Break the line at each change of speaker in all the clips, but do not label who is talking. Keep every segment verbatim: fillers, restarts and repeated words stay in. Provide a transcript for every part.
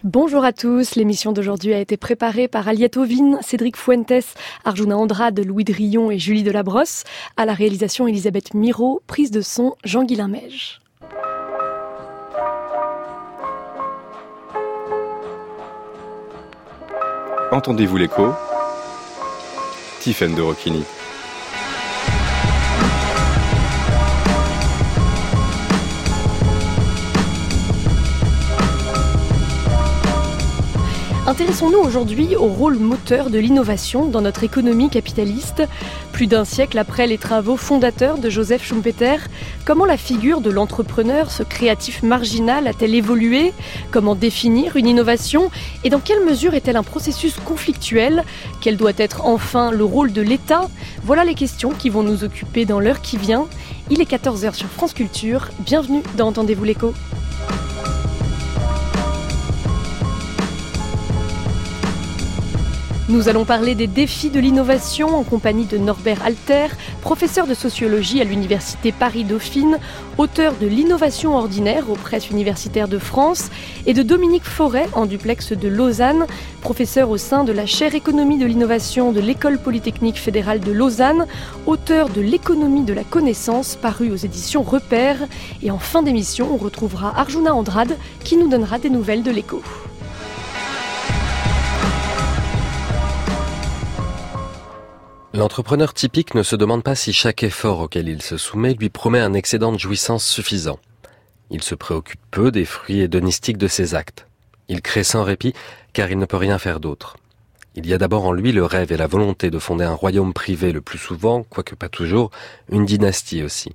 Bonjour à tous, l'émission d'aujourd'hui a été préparée par Aliette Ovine, Cédric Fuentes, Arjuna Andrade, Louis Drillon et Julie Delabrosse. À la réalisation Elisabeth Miro, prise de son Jean-Guilain Mège.
Entendez-vous l'écho ? Tiffaine de Rocchini.
Intéressons-nous aujourd'hui au rôle moteur de l'innovation dans notre économie capitaliste. Plus d'un siècle après les travaux fondateurs de Joseph Schumpeter, comment la figure de l'entrepreneur, ce créatif marginal, a-t-elle évolué ? Comment définir une innovation ? Et dans quelle mesure est-elle un processus conflictuel ? Quel doit être enfin le rôle de l'État ? Voilà les questions qui vont nous occuper dans l'heure qui vient. Il est quatorze heures sur France Culture. Bienvenue dans Entendez-vous l'écho ? Nous allons parler des défis de l'innovation en compagnie de Norbert Alter, professeur de sociologie à l'université Paris-Dauphine, auteur de l'Innovation ordinaire aux presses universitaires de France, et de Dominique Forêt en duplex de Lausanne, professeur au sein de la chaire économie de l'innovation de l'École polytechnique fédérale de Lausanne, auteur de l'économie de la connaissance paru aux éditions Repères. Et en fin d'émission, on retrouvera Arjuna Andrade qui nous donnera des nouvelles de l'écho.
L'entrepreneur typique ne se demande pas si chaque effort auquel il se soumet lui promet un excédent de jouissance suffisant. Il se préoccupe peu des fruits hédonistiques de ses actes. Il crée sans répit car il ne peut rien faire d'autre. Il y a d'abord en lui le rêve et la volonté de fonder un royaume privé le plus souvent, quoique pas toujours, une dynastie aussi.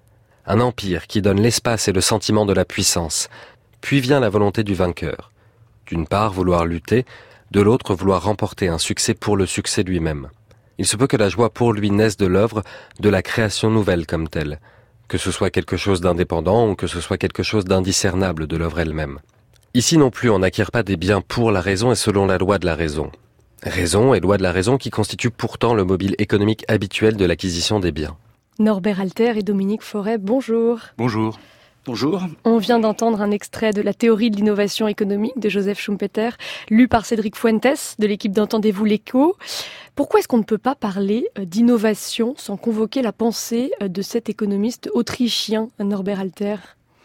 Un empire qui donne l'espace et le sentiment de la puissance. Puis vient la volonté du vainqueur. D'une part vouloir lutter, de l'autre vouloir remporter un succès pour le succès lui-même. Il se peut que la joie pour lui naisse de l'œuvre, de la création nouvelle comme telle, que ce soit quelque chose d'indépendant ou que ce soit quelque chose d'indiscernable de l'œuvre elle-même. Ici non plus on n'acquiert pas des biens pour la raison et selon la loi de la raison. Raison et loi de la raison qui constituent pourtant le mobile économique habituel de l'acquisition des biens.
Norbert Alter et Dominique Forêt, bonjour.
Bonjour. Bonjour.
On vient d'entendre un extrait de la théorie de l'innovation économique de Joseph Schumpeter, lu par Cédric Fuentes de l'équipe d'Entendez-vous l'écho. Pourquoi est-ce qu'on ne peut pas parler d'innovation sans convoquer la pensée de cet économiste autrichien, Norbert Alter ?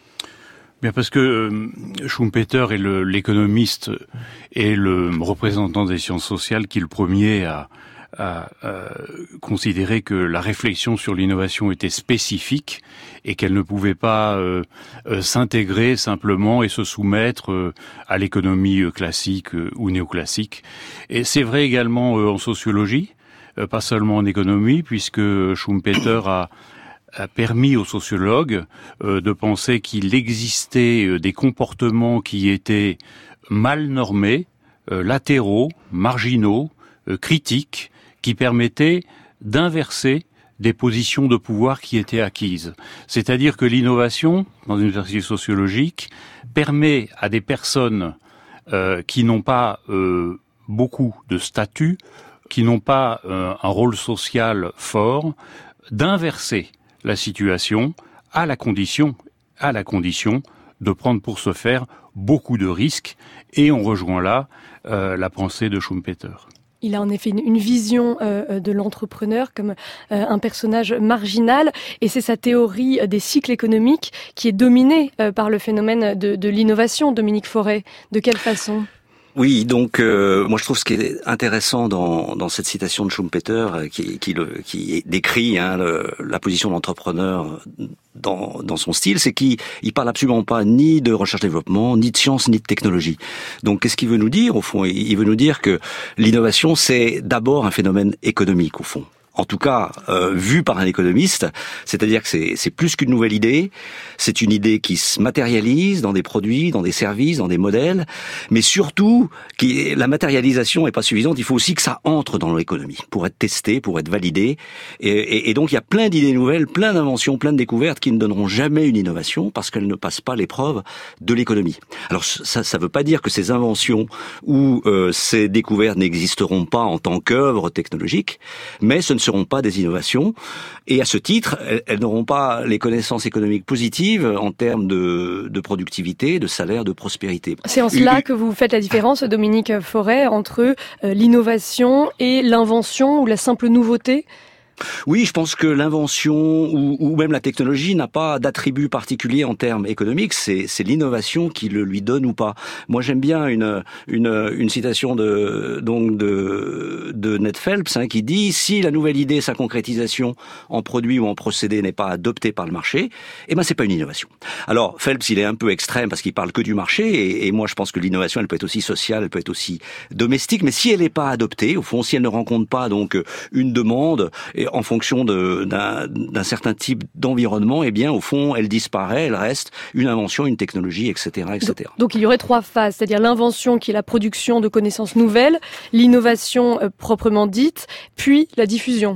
Bien parce que euh, Schumpeter est le, l'économiste et le représentant des sciences sociales qui est le premier à à euh, considérer que la réflexion sur l'innovation était spécifique et qu'elle ne pouvait pas euh, euh, s'intégrer simplement et se soumettre euh, à l'économie euh, classique euh, ou néoclassique. Et c'est vrai également euh, en sociologie, euh, pas seulement en économie, puisque Schumpeter a a permis aux sociologues euh, de penser qu'il existait euh, des comportements qui étaient mal normés, euh, latéraux, marginaux, euh, critiques, qui permettait d'inverser des positions de pouvoir qui étaient acquises. C'est-à-dire que l'innovation, dans une perspective sociologique, permet à des personnes euh, qui n'ont pas euh, beaucoup de statut, qui n'ont pas euh, un rôle social fort, d'inverser la situation à la condition, à la condition de prendre pour ce faire beaucoup de risques. Et on rejoint là euh, la pensée de Schumpeter.
Il a en effet une vision euh, de l'entrepreneur comme euh, un personnage marginal, et c'est sa théorie des cycles économiques qui est dominée euh, par le phénomène de, de l'innovation. Dominique Forêt, de quelle façon ?
Oui, donc euh, moi je trouve ce qui est intéressant dans, dans cette citation de Schumpeter euh, qui, qui, le, qui décrit hein, le, la position de l'entrepreneur dans, dans son style, c'est qu'il il parle absolument pas ni de recherche-développement, ni de science, ni de technologie. Donc qu'est-ce qu'il veut nous dire au fond ? Il veut nous dire que l'innovation c'est d'abord un phénomène économique au fond. En tout cas, euh, vu par un économiste, c'est-à-dire que c'est, c'est plus qu'une nouvelle idée, c'est une idée qui se matérialise dans des produits, dans des services, dans des modèles, mais surtout, qui, la matérialisation n'est pas suffisante, il faut aussi que ça entre dans l'économie, pour être testé, pour être validé, et, et, et donc il y a plein d'idées nouvelles, plein d'inventions, plein de découvertes qui ne donneront jamais une innovation, parce qu'elles ne passent pas l'épreuve de l'économie. Alors ça ça veut pas dire que ces inventions ou euh, ces découvertes n'existeront pas en tant qu'œuvre technologique, mais ce ne seront pas des innovations. Et à ce titre, elles, elles n'auront pas les connaissances économiques positives en termes de, de productivité, de salaire, de prospérité.
C'est en cela que vous faites la différence, Dominique Forêt, entre euh, l'innovation et l'invention ou la simple nouveauté ?
Oui, je pense que l'invention ou, ou même la technologie n'a pas d'attribut particulier en termes économiques. C'est, c'est l'innovation qui le lui donne ou pas. Moi, j'aime bien une une, une citation de donc de de Ned Phelps hein, qui dit si la nouvelle idée, sa concrétisation en produit ou en procédé n'est pas adoptée par le marché, eh ben c'est pas une innovation. Alors Phelps, il est un peu extrême parce qu'il parle que du marché et, et moi, je pense que l'innovation, elle peut être aussi sociale, elle peut être aussi domestique. Mais si elle n'est pas adoptée, au fond, si elle ne rencontre pas donc une demande et en fonction de, d'un, d'un certain type d'environnement, eh bien, au fond, elle disparaît, elle reste une invention, une technologie, et cetera, et cetera.
Donc, donc il y aurait trois phases, c'est-à-dire l'invention qui est la production de connaissances nouvelles, l'innovation euh, proprement dite, puis la diffusion.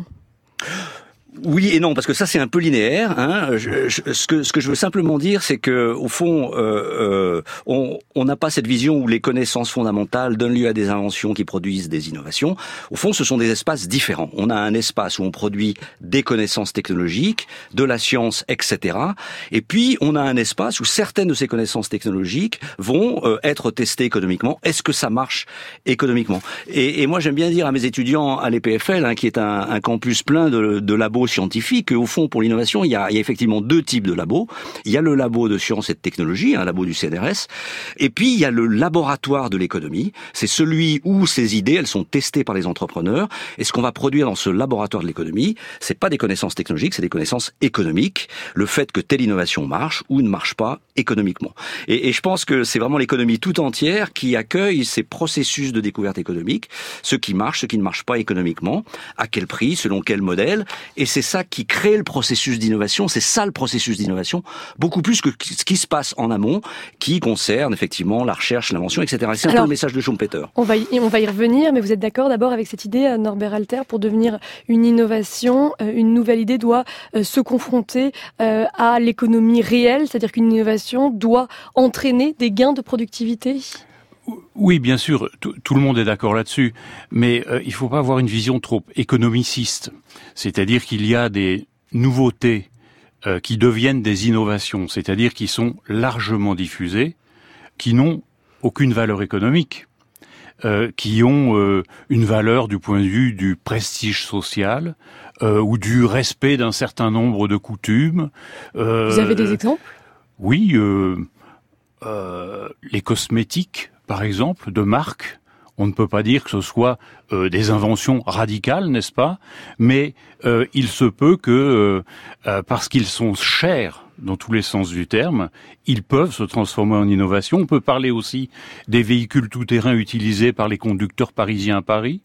Oui et non, parce que ça c'est un peu linéaire. Hein. Je, je, ce que ce que je veux simplement dire, c'est que au fond, euh, euh, on on n'a pas cette vision où les connaissances fondamentales donnent lieu à des inventions qui produisent des innovations. Au fond, ce sont des espaces différents. On a un espace où on produit des connaissances technologiques, de la science, et cetera. Et puis on a un espace où certaines de ces connaissances technologiques vont euh, être testées économiquement. Est-ce que ça marche économiquement ? Et, et moi, j'aime bien dire à mes étudiants à l'E P F L, hein, qui est un, un campus plein de, de labos scientifique, au fond, pour l'innovation, il y, a, il y a effectivement deux types de labos. Il y a le labo de sciences et de technologie, un labo du C N R S, et puis il y a le laboratoire de l'économie. C'est celui où ces idées, elles sont testées par les entrepreneurs. Et ce qu'on va produire dans ce laboratoire de l'économie, c'est pas des connaissances technologiques, c'est des connaissances économiques. Le fait que telle innovation marche ou ne marche pas économiquement. Et, et je pense que c'est vraiment l'économie tout entière qui accueille ces processus de découverte économique, ce qui marche, ce qui ne marche pas économiquement, à quel prix, selon quel modèle. Et c'est ça qui crée le processus d'innovation, c'est ça le processus d'innovation, beaucoup plus que ce qui se passe en amont, qui concerne effectivement la recherche, l'invention, et cetera. C'est un Alors, peu le message de Schumpeter.
On va, y, on va y revenir, mais vous êtes d'accord d'abord avec cette idée, Norbert Alter, pour devenir une innovation, une nouvelle idée doit euh, se confronter euh, à l'économie réelle, c'est-à-dire qu'une innovation doit entraîner des gains de productivité ?
Oui, bien sûr, tout, tout le monde est d'accord là-dessus, mais euh, il ne faut pas avoir une vision trop économiciste. C'est-à-dire qu'il y a des nouveautés euh, qui deviennent des innovations, c'est-à-dire qui sont largement diffusées, qui n'ont aucune valeur économique, euh, qui ont euh, une valeur du point de vue du prestige social euh, ou du respect d'un certain nombre de coutumes.
Euh, Vous avez des exemples ?
Oui, euh, euh, les cosmétiques, par exemple, de marque. On ne peut pas dire que ce soit euh, des inventions radicales, n'est-ce pas ? Mais euh, il se peut que, euh, euh, parce qu'ils sont chers dans tous les sens du terme, ils peuvent se transformer en innovation. On peut parler aussi des véhicules tout-terrain utilisés par les conducteurs parisiens à Paris.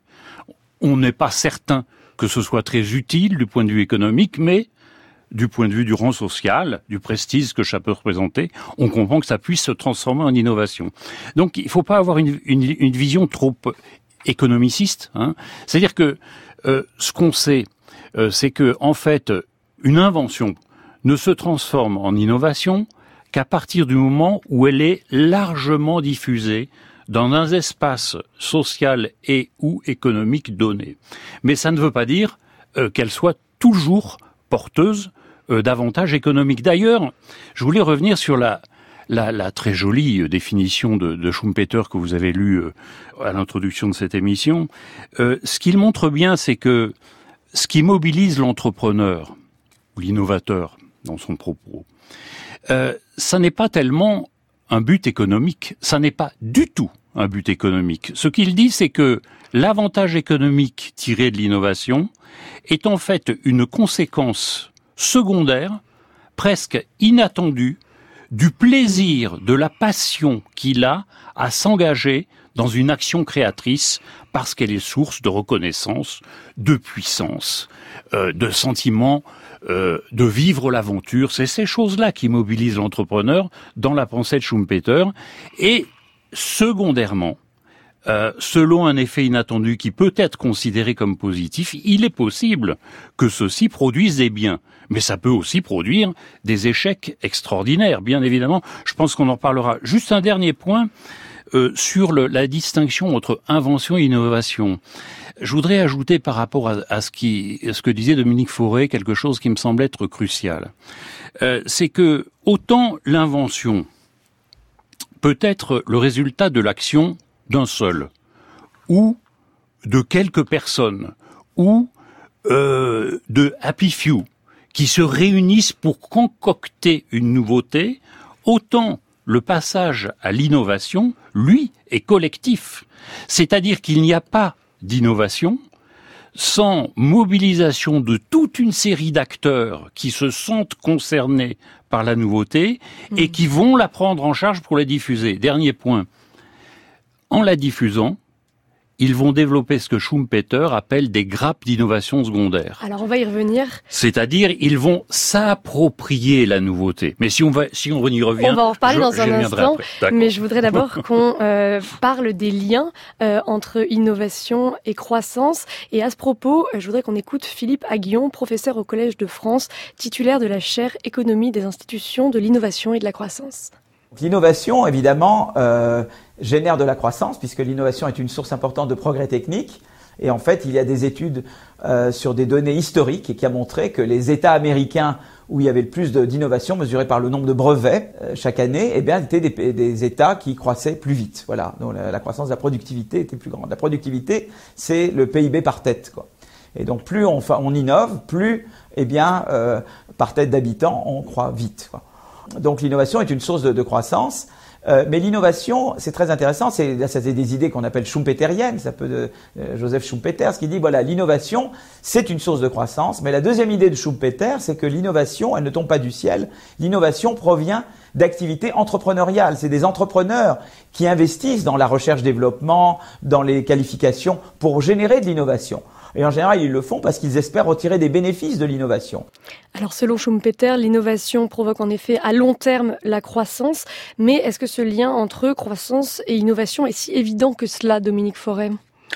On n'est pas certain que ce soit très utile du point de vue économique, mais du point de vue du rang social, du prestige que ça peut représenter, on comprend que ça puisse se transformer en innovation. Donc il ne faut pas avoir une, une, une vision trop économiciste. Hein. C'est-à-dire que euh, ce qu'on sait, euh, c'est que en fait, une invention ne se transforme en innovation qu'à partir du moment où elle est largement diffusée dans un espace social et ou économique donné. Mais ça ne veut pas dire euh, qu'elle soit toujours porteuse euh, d'avantages économiques. D'ailleurs, je voulais revenir sur la, la, la très jolie définition de, de Schumpeter que vous avez lue euh, à l'introduction de cette émission. Euh, ce qu'il montre bien, c'est que ce qui mobilise l'entrepreneur, ou l'innovateur dans son propos, euh, ça n'est pas tellement un but économique, ça n'est pas du tout un but économique. Ce qu'il dit, c'est que l'avantage économique tiré de l'innovation est en fait une conséquence secondaire, presque inattendue, du plaisir, de la passion qu'il a à s'engager dans une action créatrice parce qu'elle est source de reconnaissance, de puissance, euh, de sentiment euh, de vivre l'aventure. C'est ces choses-là qui mobilisent l'entrepreneur dans la pensée de Schumpeter. Et secondairement, Euh, selon un effet inattendu qui peut être considéré comme positif, il est possible que ceci produise des biens. Mais ça peut aussi produire des échecs extraordinaires, bien évidemment. Je pense qu'on en parlera. Juste un dernier point euh, sur le, la distinction entre invention et innovation. Je voudrais ajouter par rapport à, à ce qui, à ce que disait Dominique Fauré, quelque chose qui me semble être crucial. Euh, c'est que autant l'invention peut être le résultat de l'action d'un seul, ou de quelques personnes, ou euh, de happy few, qui se réunissent pour concocter une nouveauté, autant le passage à l'innovation, lui, est collectif. C'est-à-dire qu'il n'y a pas d'innovation sans mobilisation de toute une série d'acteurs qui se sentent concernés par la nouveauté mmh. et qui vont la prendre en charge pour la diffuser. Dernier point. En la diffusant, ils vont développer ce que Schumpeter appelle des grappes d'innovation secondaire.
Alors on va y revenir.
C'est-à-dire, ils vont s'approprier la nouveauté. Mais si on va, si on y revient,
on va en reparler
je,
dans un instant. Mais je voudrais d'abord qu'on euh, parle des liens euh, entre innovation et croissance. Et à ce propos, je voudrais qu'on écoute Philippe Aguillon, professeur au Collège de France, titulaire de la chaire économie des institutions de l'innovation et de la croissance.
L'innovation, évidemment, euh, génère de la croissance, puisque l'innovation est une source importante de progrès technique. Et en fait, il y a des études euh, sur des données historiques qui a montré que les États américains où il y avait le plus de, d'innovation, mesurée par le nombre de brevets euh, chaque année, eh bien, étaient des, des États qui croissaient plus vite. Voilà. Donc la, la croissance de la productivité était plus grande. La productivité, c'est le P I B par tête, quoi. Et donc, plus on, on innove, plus, eh bien, euh, par tête d'habitants, on croît vite, quoi. Donc l'innovation est une source de, de croissance, euh, mais l'innovation, c'est très intéressant, c'est, là, ça c'est des idées qu'on appelle schumpeteriennes, ça peut de euh, Joseph Schumpeter, ce qui dit, voilà, l'innovation, c'est une source de croissance, mais la deuxième idée de Schumpeter, c'est que l'innovation, elle ne tombe pas du ciel, l'innovation provient d'activités entrepreneuriales, c'est des entrepreneurs qui investissent dans la recherche-développement, dans les qualifications pour générer de l'innovation. Et en général, ils le font parce qu'ils espèrent retirer des bénéfices de l'innovation.
Alors, selon Schumpeter, l'innovation provoque en effet à long terme la croissance. Mais est-ce que ce lien entre croissance et innovation est si évident que cela, Dominique Fauré ?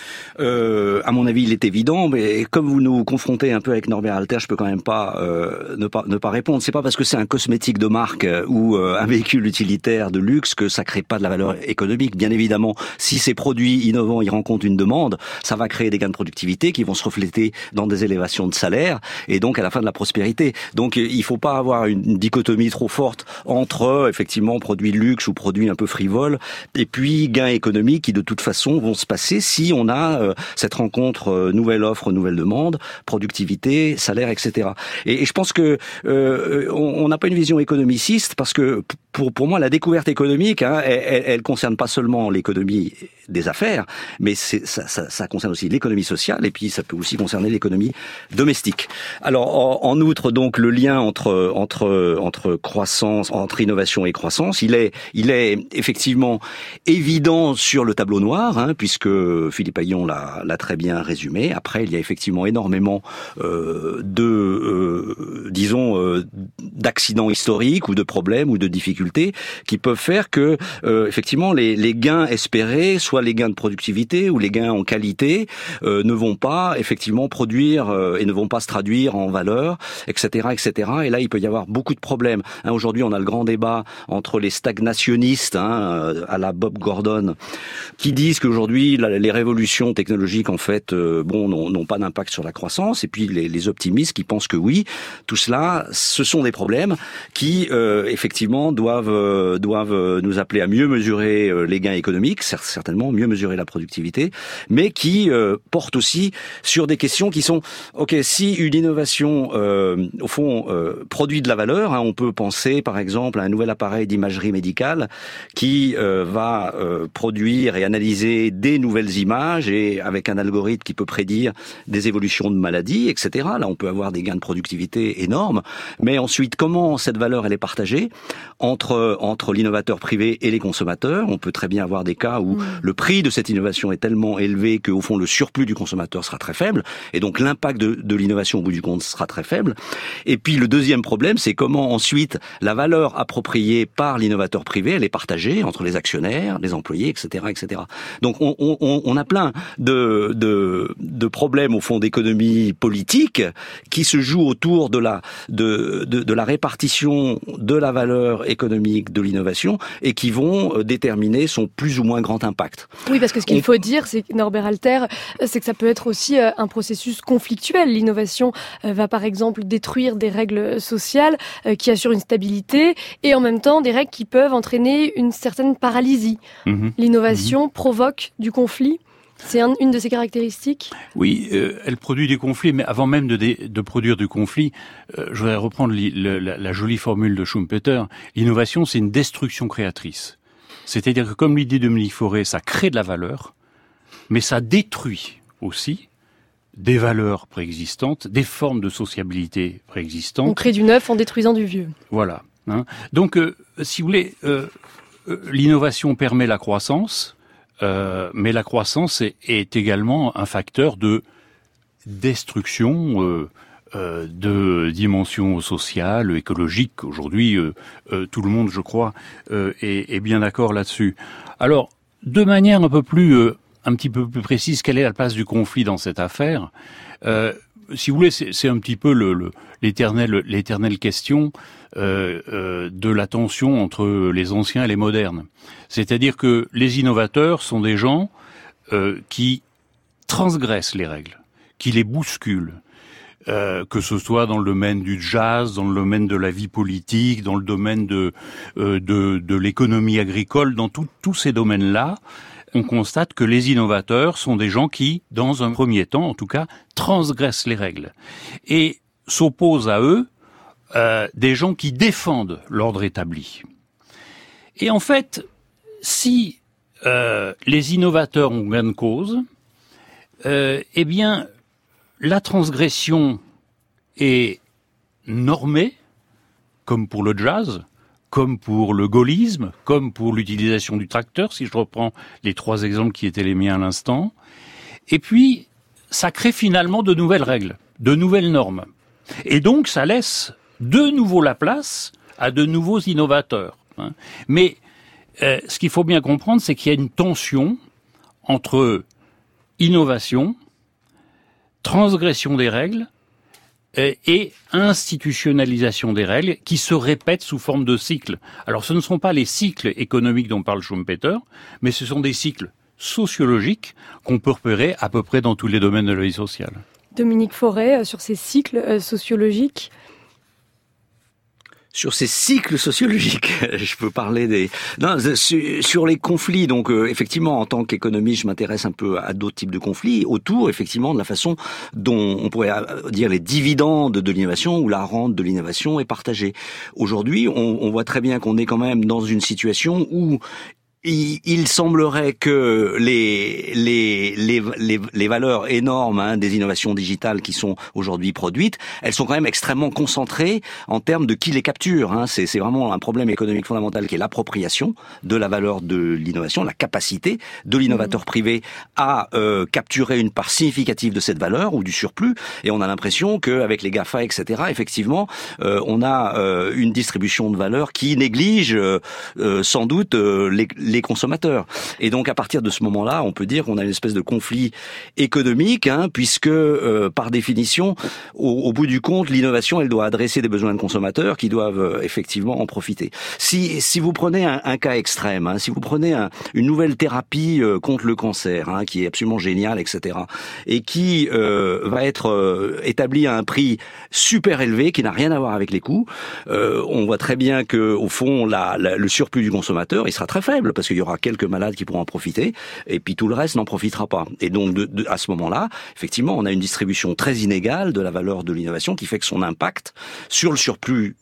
Euh, à mon avis, il est évident, mais comme vous nous confrontez un peu avec Norbert Alter, je peux quand même pas euh, ne pas ne pas répondre. C'est pas parce que c'est un cosmétique de marque euh, ou euh, un véhicule utilitaire de luxe que ça crée pas de la valeur économique. Bien évidemment, si ces produits innovants ils rencontrent une demande, ça va créer des gains de productivité qui vont se refléter dans des élévations de salaire et donc à la fin de la prospérité. Donc il faut pas avoir une dichotomie trop forte entre effectivement produits de luxe ou produits un peu frivoles et puis gains économiques qui de toute façon vont se passer si on a euh, cette rencontre euh, nouvelle offre, nouvelle demande, productivité, salaire, et cetera. Et, et je pense que euh, on n'a pas une vision économiciste parce que pour pour moi la découverte économique, hein, elle, elle, elle concerne pas seulement l'économie des affaires, mais c'est, ça, ça, ça concerne aussi l'économie sociale et puis ça peut aussi concerner l'économie domestique. Alors en, en outre donc le lien entre entre entre croissance, entre innovation et croissance, il est il est effectivement évident sur le tableau noir, hein, puisque Philippe Aguillon l'a, l'a très bien résumé. Après, il y a effectivement énormément euh, de, euh, disons, euh, d'accidents historiques ou de problèmes ou de difficultés qui peuvent faire que, euh, effectivement, les, les gains espérés, soit les gains de productivité ou les gains en qualité, euh, ne vont pas effectivement produire euh, et ne vont pas se traduire en valeur, et cetera, et cetera. Et là, il peut y avoir beaucoup de problèmes. Hein, aujourd'hui, on a le grand débat entre les stagnationnistes, hein, à la Bob Gordon, qui disent qu'aujourd'hui, la, les révolutions technologiques, en fait, euh, bon, n'ont, n'ont pas d'impact sur la croissance. Et puis les, les optimistes qui pensent que oui, tout cela, ce sont des problèmes qui, euh, effectivement, doivent euh, doivent nous appeler à mieux mesurer euh, les gains économiques, certainement mieux mesurer la productivité, mais qui euh, portent aussi sur des questions qui sont, ok, si une innovation, euh, au fond, euh, produit de la valeur, hein, on peut penser, par exemple, à un nouvel appareil d'imagerie médicale qui euh, va euh, produire et analyser des nouvelles images et avec un algorithme qui peut prédire des évolutions de maladies, et cetera. Là, on peut avoir des gains de productivité énormes. Mais ensuite, comment cette valeur elle est partagée entre entre l'innovateur privé et les consommateurs? On peut très bien avoir des cas où mmh. le prix de cette innovation est tellement élevé qu'au fond le surplus du consommateur sera très faible et donc l'impact de, de l'innovation au bout du compte sera très faible. Et puis le deuxième problème, c'est comment ensuite la valeur appropriée par l'innovateur privé elle est partagée entre les actionnaires, les employés, et cetera, et cetera. Donc on, on, on a plein plein de, de, de problèmes au fond d'économie politique qui se jouent autour de la, de, de, de la répartition de la valeur économique de l'innovation et qui vont déterminer son plus ou moins grand impact.
Oui, parce que ce qu'il
On...
faut dire, c'est que Norbert Alter, c'est que ça peut être aussi un processus conflictuel. L'innovation va par exemple détruire des règles sociales qui assurent une stabilité et en même temps des règles qui peuvent entraîner une certaine paralysie. Mmh. L'innovation mmh. provoque du conflit. C'est un, une de ses caractéristiques.
Oui, euh, elle produit du conflit, mais avant même de, de, de produire du conflit, euh, je voudrais reprendre li, le, la, la jolie formule de Schumpeter. L'innovation, c'est une destruction créatrice. C'est-à-dire que, comme l'idée de Dominique Fauré, ça crée de la valeur, mais ça détruit aussi des valeurs préexistantes, des formes de sociabilité préexistantes.
On crée du neuf en détruisant du vieux.
Voilà. Hein. Donc, euh, si vous voulez, euh, euh, l'innovation permet la croissance. Euh, mais la croissance est, est également un facteur de destruction euh, euh, de dimensions sociales, écologiques. Aujourd'hui, euh, euh, tout le monde, je crois, euh, est, est bien d'accord là-dessus. Alors, de manière un peu plus, euh, un petit peu plus précise, quelle est la place du conflit dans cette affaire ? euh, Si vous voulez, c'est, c'est un petit peu le, le, l'éternelle, l'éternelle question euh, euh, de la tension entre les anciens et les modernes. C'est-à-dire que les innovateurs sont des gens euh, qui transgressent les règles, qui les bousculent, euh, que ce soit dans le domaine du jazz, dans le domaine de la vie politique, dans le domaine de euh, de, de l'économie agricole, dans tout, tous ces domaines-là. On constate que les innovateurs sont des gens qui, dans un premier temps, en tout cas, transgressent les règles. Et s'opposent à eux euh, des gens qui défendent l'ordre établi. Et en fait, si euh, les innovateurs ont gain de cause, euh, eh bien, la transgression est normée, comme pour le jazz, comme pour le gaullisme, comme pour l'utilisation du tracteur, si je reprends les trois exemples qui étaient les miens à l'instant. Et puis, ça crée finalement de nouvelles règles, de nouvelles normes. Et donc, ça laisse de nouveau la place à de nouveaux innovateurs. Hein. Mais euh, ce qu'il faut bien comprendre, c'est qu'il y a une tension entre innovation, transgression des règles, et institutionnalisation des règles qui se répètent sous forme de cycles. Alors ce ne sont pas les cycles économiques dont parle Schumpeter, mais ce sont des cycles sociologiques qu'on peut repérer à peu près dans tous les domaines de la vie sociale.
Dominique Fauré, sur ces cycles sociologiques.
Sur ces cycles sociologiques, je peux parler des non, sur les conflits. Donc euh, effectivement, en tant qu'économiste, je m'intéresse un peu à d'autres types de conflits autour, effectivement, de la façon dont on pourrait dire les dividendes de l'innovation ou la rente de l'innovation est partagée. Aujourd'hui, on, on voit très bien qu'on est quand même dans une situation où Il, il semblerait que les les les les, les valeurs énormes hein, des innovations digitales qui sont aujourd'hui produites, elles sont quand même extrêmement concentrées en termes de qui les capture. Hein. C'est, c'est vraiment un problème économique fondamental qui est l'appropriation de la valeur de l'innovation, la capacité de l'innovateur mmh. privé à euh, capturer une part significative de cette valeur ou du surplus. Et on a l'impression qu'avec les GAFA, et cetera, effectivement, euh, on a euh, une distribution de valeur qui néglige euh, euh, sans doute euh, les, les les consommateurs. Et donc, à partir de ce moment-là, on peut dire qu'on a une espèce de conflit économique, hein, puisque, euh, par définition, au, au bout du compte, l'innovation, elle doit adresser des besoins de consommateurs qui doivent euh, effectivement en profiter. Si, si vous prenez un, un cas extrême, hein, si vous prenez un, une nouvelle thérapie euh, contre le cancer, hein, qui est absolument géniale, et cetera, et qui euh, va être euh, établie à un prix super élevé, qui n'a rien à voir avec les coûts, euh, on voit très bien que, au fond, la, la, le surplus du consommateur, il sera très faible, parce qu'il y aura quelques malades qui pourront en profiter, et puis tout le reste n'en profitera pas. Et donc, de, de, à ce moment-là, effectivement, on a une distribution très inégale de la valeur de l'innovation qui fait que son impact sur le surplus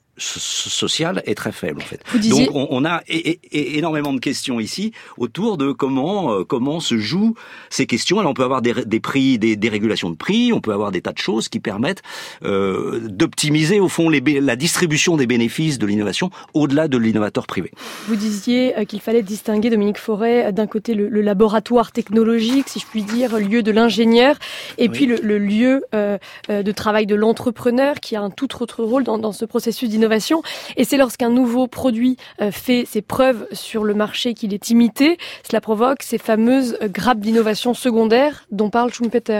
social est très faible en fait.
Disiez...
Donc on, on a é- é- énormément de questions ici autour de comment euh, comment se jouent ces questions. Alors on peut avoir des, des prix, des, des régulations de prix, on peut avoir des tas de choses qui permettent euh, d'optimiser au fond les, la distribution des bénéfices de l'innovation au-delà de l'innovateur privé.
Vous disiez qu'il fallait distinguer, Dominique Fauré, d'un côté le, le laboratoire technologique, si je puis dire, lieu de l'ingénieur, et oui. puis le, le lieu euh, de travail de l'entrepreneur qui a un tout autre rôle dans, dans ce processus d'innovation. d'innovation. Et c'est lorsqu'un nouveau produit euh, fait ses preuves sur le marché qu'il est imité, cela provoque ces fameuses euh, grappes d'innovation secondaires dont parle Schumpeter.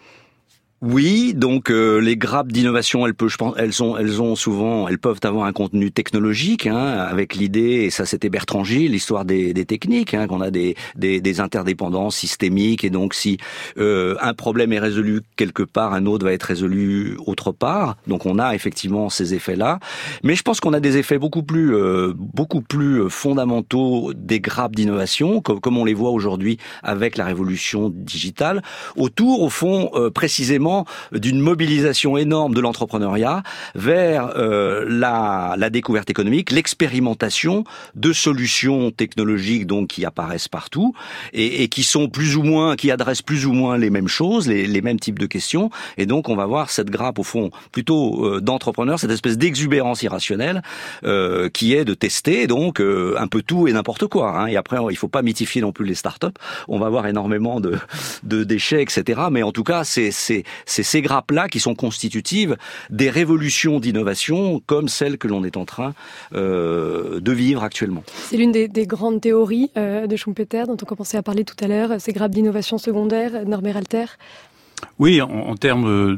Oui, donc euh, les grappes d'innovation, elles peuvent, je pense, elles sont, elles ont souvent, elles peuvent avoir un contenu technologique, hein, avec l'idée, et ça c'était Bertrand Gilles, l'histoire des, des techniques, hein, qu'on a des, des, des interdépendances systémiques, et donc si euh, un problème est résolu quelque part, un autre va être résolu autre part. Donc on a effectivement ces effets-là, mais je pense qu'on a des effets beaucoup plus, euh, beaucoup plus fondamentaux des grappes d'innovation, comme, comme on les voit aujourd'hui avec la révolution digitale, autour, au fond, euh, précisément d'une mobilisation énorme de l'entrepreneuriat vers euh, la, la découverte économique, l'expérimentation de solutions technologiques donc qui apparaissent partout et, et qui sont plus ou moins, qui adressent plus ou moins les mêmes choses, les, les mêmes types de questions. Et donc on va voir cette grappe au fond plutôt euh, d'entrepreneurs, cette espèce d'exubérance irrationnelle euh, qui est de tester donc euh, un peu tout et n'importe quoi. Hein. Et après il faut pas mythifier non plus les startups. On va voir énormément de, de déchets, et cetera. Mais en tout cas c'est c'est C'est ces grappes-là qui sont constitutives des révolutions d'innovation comme celles que l'on est en train euh, de vivre actuellement.
C'est l'une des, des grandes théories euh, de Schumpeter dont on commençait à parler tout à l'heure, ces grappes d'innovation secondaire, Norbert Alter.
Oui, en, en termes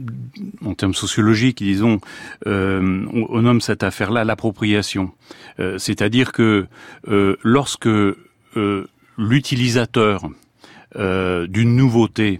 en termes sociologiques, disons, euh, on, on nomme cette affaire-là l'appropriation. Euh, c'est-à-dire que euh, lorsque euh, l'utilisateur euh, d'une nouveauté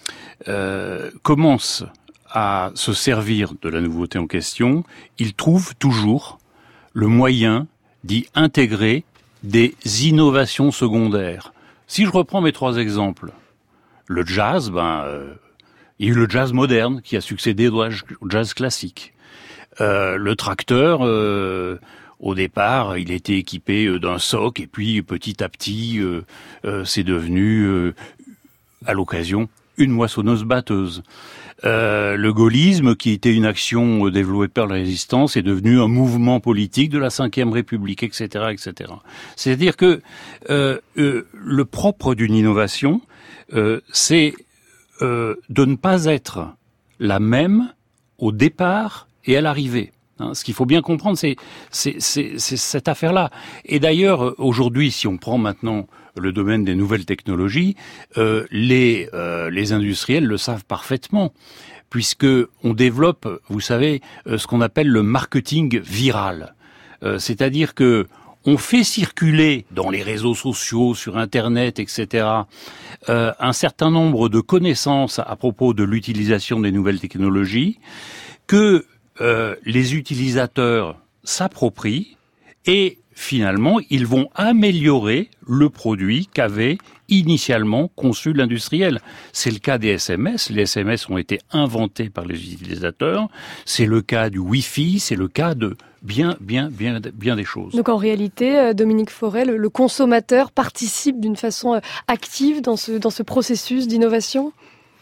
Euh, commence à se servir de la nouveauté en question, il trouve toujours le moyen d'y intégrer des innovations secondaires. Si je reprends mes trois exemples, le jazz, ben, euh, il y a eu le jazz moderne qui a succédé au jazz classique. Euh, le tracteur, euh, au départ, il était équipé d'un soc et puis petit à petit, euh, euh, c'est devenu, euh, à l'occasion, une moissonneuse batteuse. Euh, le gaullisme, qui était une action développée par la résistance, est devenu un mouvement politique de la Cinquième République, et cetera, et cetera. C'est-à-dire que euh, euh, le propre d'une innovation, euh, c'est euh, de ne pas être la même au départ et à l'arrivée. Hein, ce qu'il faut bien comprendre, c'est, c'est, c'est, c'est cette affaire-là. Et d'ailleurs, aujourd'hui, si on prend maintenant le domaine des nouvelles technologies, euh, les euh, les industriels le savent parfaitement, puisque on développe, vous savez, euh, ce qu'on appelle le marketing viral. Euh, c'est-à-dire que on fait circuler dans les réseaux sociaux, sur Internet, et cetera, euh, un certain nombre de connaissances à propos de l'utilisation des nouvelles technologies que euh, les utilisateurs s'approprient et finalement, ils vont améliorer le produit qu'avait initialement conçu l'industriel. C'est le cas des S M S. Les S M S ont été inventés par les utilisateurs. C'est le cas du Wi-Fi. C'est le cas de bien, bien, bien, bien des choses.
Donc en réalité, Dominique Forêt, le, le consommateur participe d'une façon active dans ce, dans ce processus d'innovation ?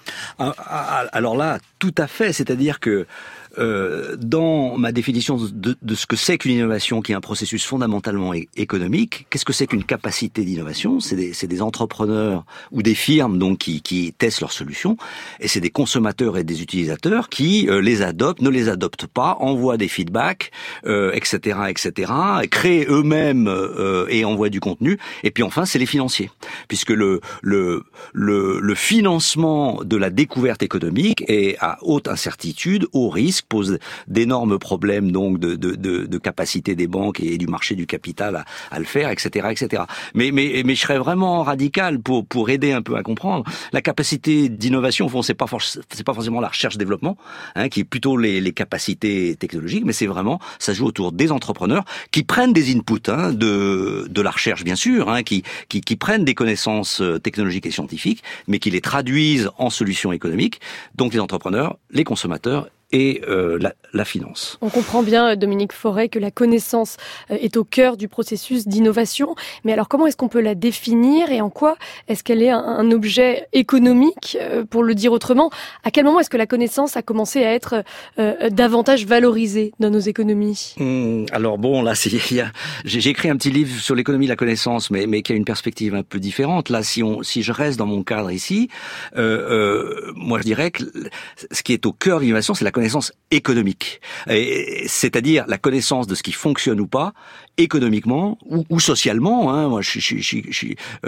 Alors là, tout à fait. C'est-à-dire que Euh, dans ma définition de, de ce que c'est qu'une innovation, qui est un processus fondamentalement é- économique, qu'est-ce que c'est qu'une capacité d'innovation ? C'est des, c'est des entrepreneurs ou des firmes donc qui, qui testent leurs solutions, et c'est des consommateurs et des utilisateurs qui euh, les adoptent, ne les adoptent pas, envoient des feedbacks, euh, et cetera, et cetera, créent eux-mêmes euh, et envoient du contenu. Et puis enfin, c'est les financiers, puisque le le le, le financement de la découverte économique est à haute incertitude, haut risque, pose d'énormes problèmes donc de, de, de, de capacité des banques et du marché du capital à, à le faire, et cetera, et cetera. Mais, mais, mais je serais vraiment radical pour, pour aider un peu à comprendre. La capacité d'innovation, au fond, c'est pas, for- c'est pas forcément la recherche-développement, hein, qui est plutôt les, les capacités technologiques, mais c'est vraiment, ça joue autour des entrepreneurs qui prennent des inputs, hein, de, de la recherche, bien sûr, hein, qui, qui, qui prennent des connaissances technologiques et scientifiques, mais qui les traduisent en solutions économiques. Donc les entrepreneurs, les consommateurs et euh, la, la finance.
On comprend bien, Dominique Forêt, que la connaissance est au cœur du processus d'innovation. Mais alors, comment est-ce qu'on peut la définir et en quoi est-ce qu'elle est un, un objet économique, pour le dire autrement ? À quel moment est-ce que la connaissance a commencé à être euh, davantage valorisée dans nos économies ?
Hum, Alors bon, là, c'est, y a, j'ai, j'ai écrit un petit livre sur l'économie de la connaissance, mais, mais qui a une perspective un peu différente. Là, si, on, si je reste dans mon cadre ici, euh, euh, moi je dirais que ce qui est au cœur de l'innovation, c'est la connaissance connaissance économique, et, c'est-à-dire la connaissance de ce qui fonctionne ou pas économiquement ou, ou socialement. Hein, moi, je, je, je, je,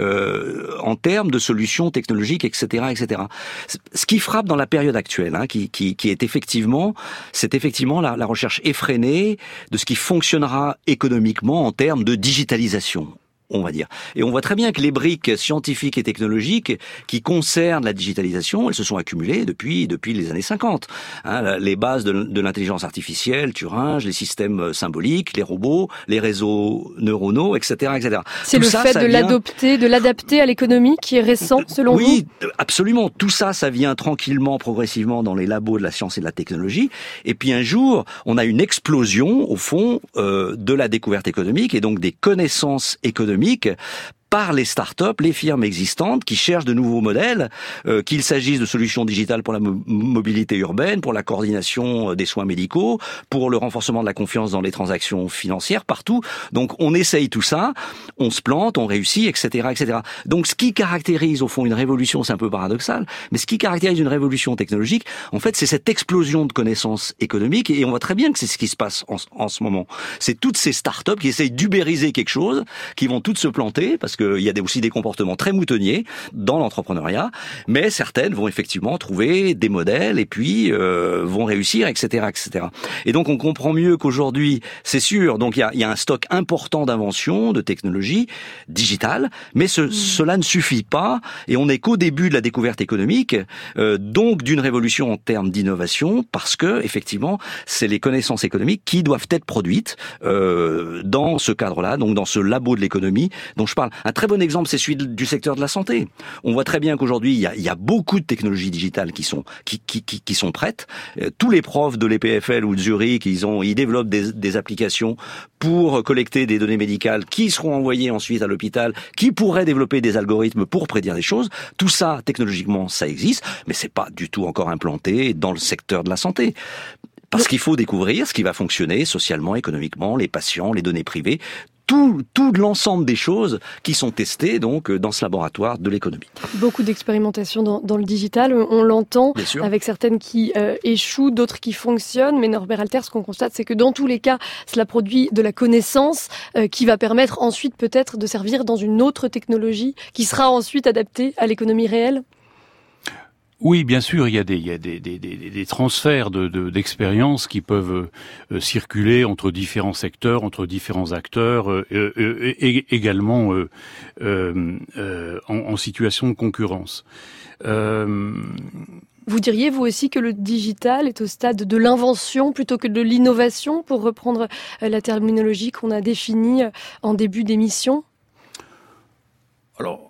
euh, en termes de solutions technologiques, et cetera, et cetera. Ce qui frappe dans la période actuelle, hein, qui, qui, qui est effectivement, c'est effectivement la, la recherche effrénée de ce qui fonctionnera économiquement en termes de digitalisation, on va dire. Et on voit très bien que les briques scientifiques et technologiques qui concernent la digitalisation, elles se sont accumulées depuis depuis les années cinquante. Hein, les bases de, de l'intelligence artificielle, Turing, les systèmes symboliques, les robots, les réseaux neuronaux, et cetera, et cetera.
C'est Tout le ça, fait ça de vient... l'adopter, de l'adapter à l'économie qui est récent, selon
oui,
vous ?
Oui, absolument. Tout ça, ça vient tranquillement, progressivement dans les labos de la science et de la technologie. Et puis un jour, on a une explosion, au fond, euh, de la découverte économique et donc des connaissances économiques par les startups, les firmes existantes qui cherchent de nouveaux modèles, euh, qu'il s'agisse de solutions digitales pour la mo- mobilité urbaine, pour la coordination des soins médicaux, pour le renforcement de la confiance dans les transactions financières, partout. Donc on essaye tout ça, on se plante, on réussit, et cetera, et cetera. Donc ce qui caractérise au fond une révolution, c'est un peu paradoxal, mais ce qui caractérise une révolution technologique, en fait, c'est cette explosion de connaissances économiques, et on voit très bien que c'est ce qui se passe en, en ce moment. C'est toutes ces startups qui essayent d'ubériser quelque chose, qui vont toutes se planter, parce que il y a aussi des comportements très moutonniers dans l'entrepreneuriat, mais certaines vont effectivement trouver des modèles et puis euh, vont réussir, et cetera, et cetera. Et donc on comprend mieux qu'aujourd'hui, c'est sûr, donc il y a, il y a un stock important d'inventions, de technologies digitales, mais ce, mmh. cela ne suffit pas, et on n'est qu'au début de la découverte économique, euh, donc d'une révolution en termes d'innovation, parce que effectivement, c'est les connaissances économiques qui doivent être produites euh, dans ce cadre-là, donc dans ce labo de l'économie dont je parle. Un très bon exemple, c'est celui du secteur de la santé. On voit très bien qu'aujourd'hui, il y a, il y a beaucoup de technologies digitales qui sont qui qui qui, qui sont prêtes. Euh, tous les profs de l'E P F L ou de Zurich, ils ont ils développent des, des applications pour collecter des données médicales qui seront envoyées ensuite à l'hôpital, qui pourraient développer des algorithmes pour prédire des choses. Tout ça, technologiquement, ça existe, mais c'est pas du tout encore implanté dans le secteur de la santé. Parce qu'il faut découvrir ce qui va fonctionner socialement, économiquement, les patients, les données privées, tout, tout l'ensemble des choses qui sont testées donc dans ce laboratoire de l'économie.
Beaucoup d'expérimentations dans, dans le digital, on l'entend, avec certaines qui euh, échouent, d'autres qui fonctionnent, mais Norbert Alter, ce qu'on constate, c'est que dans tous les cas, cela produit de la connaissance euh, qui va permettre ensuite peut-être de servir dans une autre technologie qui sera ensuite adaptée à l'économie réelle.
Oui, bien sûr, il y a des, il y a des, des, des, des transferts de, de, d'expériences qui peuvent euh, circuler entre différents secteurs, entre différents acteurs, euh, euh, et également euh, euh, euh, en, en situation de concurrence. Euh,
Vous diriez, vous aussi, que le digital est au stade de l'invention plutôt que de l'innovation, pour reprendre la terminologie qu'on a définie en début d'émission ?
Alors,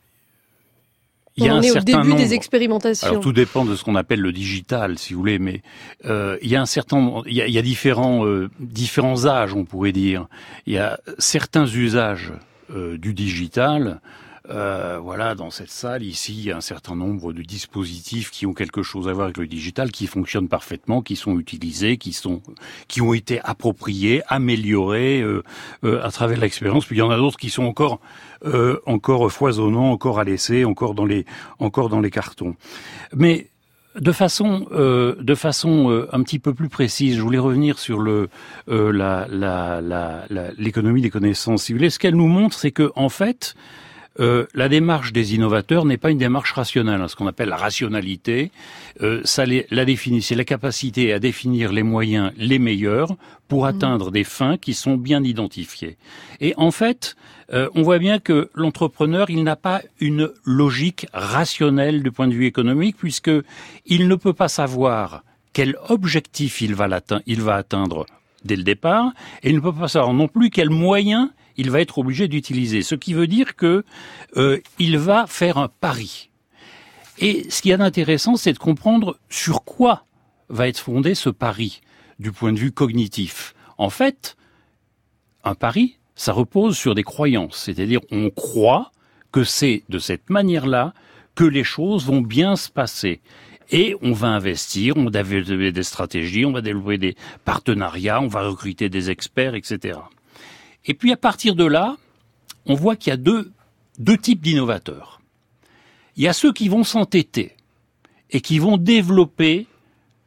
Il y a on un est au début nombre. des expérimentations.
Alors tout dépend de ce qu'on appelle le digital, si vous voulez, mais euh, il y a un certain, il y a, il y a différents euh, différents âges, on pourrait dire. Il y a certains usages euh, du digital. Euh, voilà, dans cette salle ici, il y a un certain nombre de dispositifs qui ont quelque chose à voir avec le digital, qui fonctionnent parfaitement, qui sont utilisés, qui sont, qui ont été appropriés, améliorés euh, euh, à travers l'expérience. Puis il y en a d'autres qui sont encore, euh, encore foisonnants, encore à laisser, encore dans les, encore dans les cartons. Mais de façon, euh, de façon euh, un petit peu plus précise, je voulais revenir sur le, euh, la, la, la, la, l'économie des connaissances. Si vous voulez, ce qu'elle nous montre, c'est que en fait, Euh, la démarche des innovateurs n'est pas une démarche rationnelle, hein, ce qu'on appelle la rationalité. Euh, ça les, la définit, c'est la capacité à définir les moyens les meilleurs pour mmh. atteindre des fins qui sont bien identifiées. Et en fait, euh, on voit bien que l'entrepreneur, il n'a pas une logique rationnelle du point de vue économique, puisque il ne peut pas savoir quel objectif il va, l'atteindre, il va atteindre dès le départ, et il ne peut pas savoir non plus quel moyen il va être obligé d'utiliser. Ce qui veut dire que euh, il va faire un pari. Et ce qui est intéressant, c'est de comprendre sur quoi va être fondé ce pari du point de vue cognitif. En fait, un pari, ça repose sur des croyances. C'est-à-dire, on croit que c'est de cette manière-là que les choses vont bien se passer. Et on va investir, on va développer des stratégies, on va développer des partenariats, on va recruter des experts, et cetera. Et puis à partir de là, on voit qu'il y a deux, deux types d'innovateurs. Il y a ceux qui vont s'entêter et qui vont développer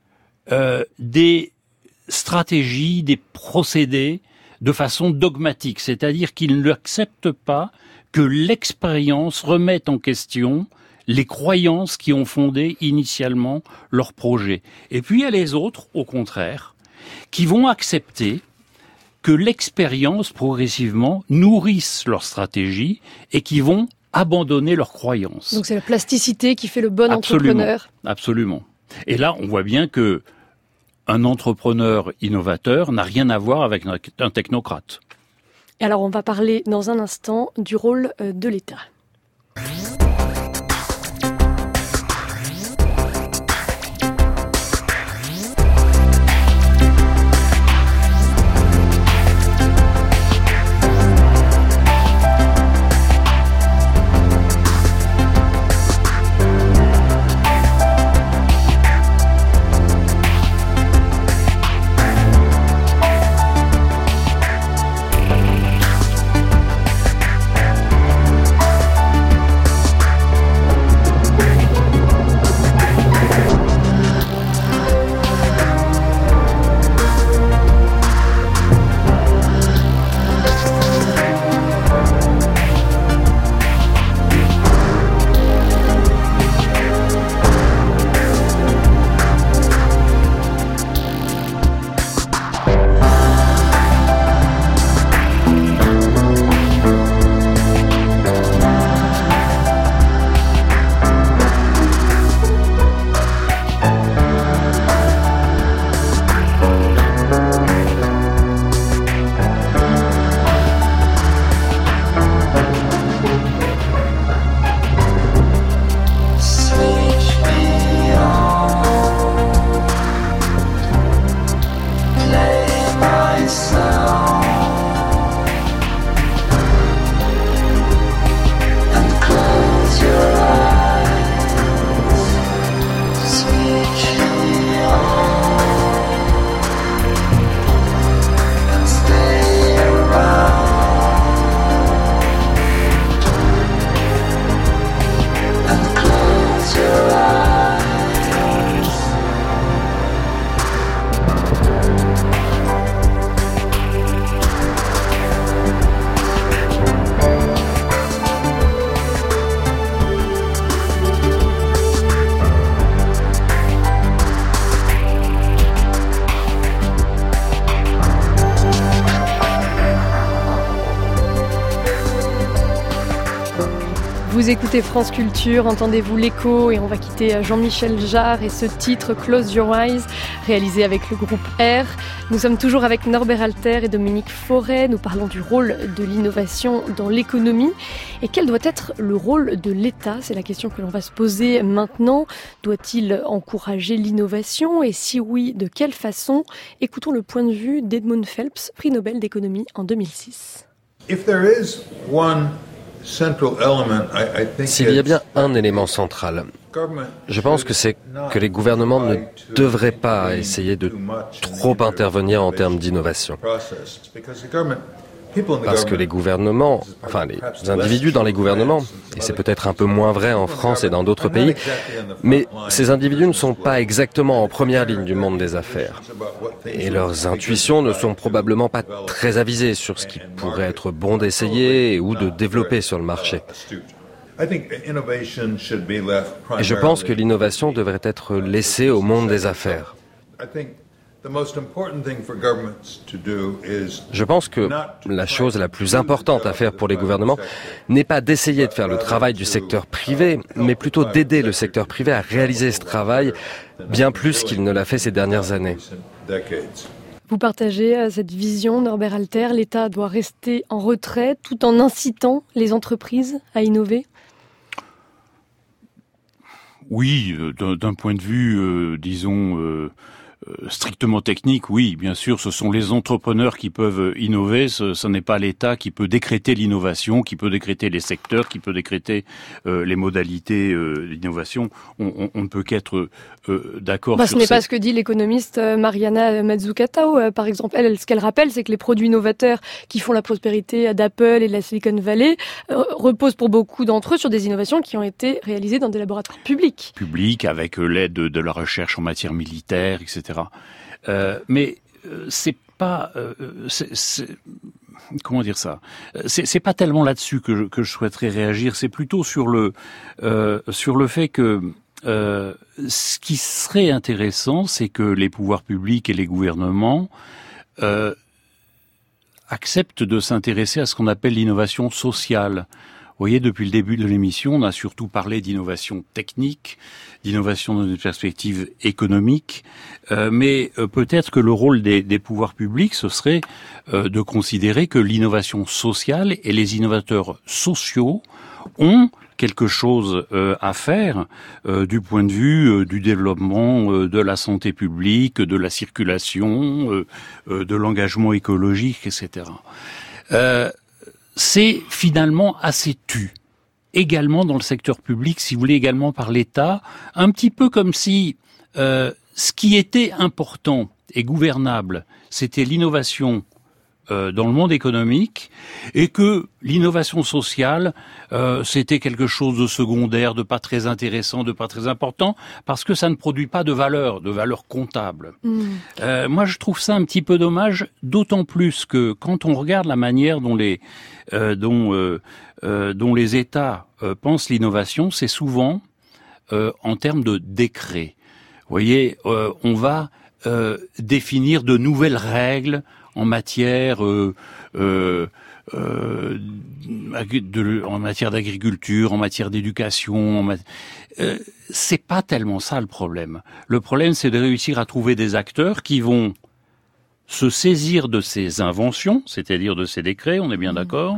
euh, des stratégies, des procédés de façon dogmatique, c'est-à-dire qu'ils n'acceptent pas que l'expérience remette en question les croyances qui ont fondé initialement leur projet. Et puis il y a les autres, au contraire, qui vont accepter que l'expérience, progressivement, nourrisse leur stratégie et qui vont abandonner leurs croyances.
Donc c'est la plasticité qui fait le bon
absolument,
entrepreneur.
Absolument. Et là, on voit bien que un entrepreneur innovateur n'a rien à voir avec un technocrate.
Alors on va parler dans un instant du rôle de l'État. Vous écoutez France Culture, entendez-vous l'écho, et on va quitter Jean-Michel Jarre et ce titre Close Your Eyes, réalisé avec le groupe R. Nous sommes toujours avec Norbert Alter et Dominique Forêt. Nous parlons du rôle de l'innovation dans l'économie. Et quel doit être le rôle de l'État ? C'est la question que l'on va se poser maintenant. Doit-il encourager l'innovation ? Et si oui, de quelle façon ? Écoutons le point de vue d'Edmund Phelps, prix Nobel d'économie en deux mille six.
If there is one
S'il y a bien un élément central, je pense que c'est que les gouvernements ne devraient pas essayer de trop intervenir en termes d'innovation. Parce que les gouvernements, enfin les individus dans les gouvernements, et c'est peut-être un peu moins vrai en France et dans d'autres pays, mais ces individus ne sont pas exactement en première ligne du monde des affaires. Et leurs intuitions ne sont probablement pas très avisées sur ce qui pourrait être bon d'essayer ou de développer sur le marché. Et je pense que l'innovation devrait être laissée au monde des affaires. Je pense que la chose la plus importante à faire pour les gouvernements n'est pas d'essayer de faire le travail du secteur privé, mais plutôt d'aider le secteur privé à réaliser ce travail bien plus qu'il ne l'a fait ces dernières années.
Vous partagez cette vision, Norbert Alter, l'État doit rester en retrait tout en incitant les entreprises à innover ?
Oui, d'un, d'un point de vue, euh, disons... Euh strictement technique, oui, bien sûr, ce sont les entrepreneurs qui peuvent innover, ce, ce n'est pas l'État qui peut décréter l'innovation, qui peut décréter les secteurs, qui peut décréter euh, les modalités euh, d'innovation. On, on, on ne peut qu'être euh, d'accord
bah,
sur
ce n'est
cette...
pas ce que dit l'économiste Mariana Mazzucato, euh, par exemple. Elle, ce qu'elle rappelle, c'est que les produits innovateurs qui font la prospérité d'Apple et de la Silicon Valley euh, reposent pour beaucoup d'entre eux sur des innovations qui ont été réalisées dans des laboratoires publics.
Publics, avec l'aide de, de la recherche en matière militaire, et cetera. cetera. Euh, mais euh, c'est pas, euh, c'est, c'est, comment dire ça, c'est, c'est pas tellement là-dessus que je, que je souhaiterais réagir. C'est plutôt sur le euh, sur le fait que euh, ce qui serait intéressant, c'est que les pouvoirs publics et les gouvernements euh, acceptent de s'intéresser à ce qu'on appelle l'innovation sociale. Vous voyez, depuis le début de l'émission, on a surtout parlé d'innovation technique, d'innovation dans une perspective économique, euh, mais euh, peut-être que le rôle des, des pouvoirs publics, ce serait euh, de considérer que l'innovation sociale et les innovateurs sociaux ont quelque chose euh, à faire euh, du point de vue euh, du développement euh, de la santé publique, de la circulation, euh, euh, de l'engagement écologique, et cetera. Euh, c'est finalement assez tu. Également dans le secteur public, si vous voulez, également par l'État, un petit peu comme si euh, ce qui était important et gouvernable, c'était l'innovation euh, dans le monde économique, et que l'innovation sociale, euh, c'était quelque chose de secondaire, de pas très intéressant, de pas très important, parce que ça ne produit pas de valeur, de valeur comptable. Mmh. Euh, moi, je trouve ça un petit peu dommage, d'autant plus que quand on regarde la manière dont les euh, dont euh, euh, dont les États euh, pensent l'innovation, c'est souvent euh, en termes de décret. Vous voyez, euh, on va euh, définir de nouvelles règles en matière euh, euh, euh, de, en matière d'agriculture, en matière d'éducation. En mat... euh, c'est pas tellement ça le problème. Le problème, c'est de réussir à trouver des acteurs qui vont se saisir de ces inventions, c'est-à-dire de ces décrets, on est bien d'accord,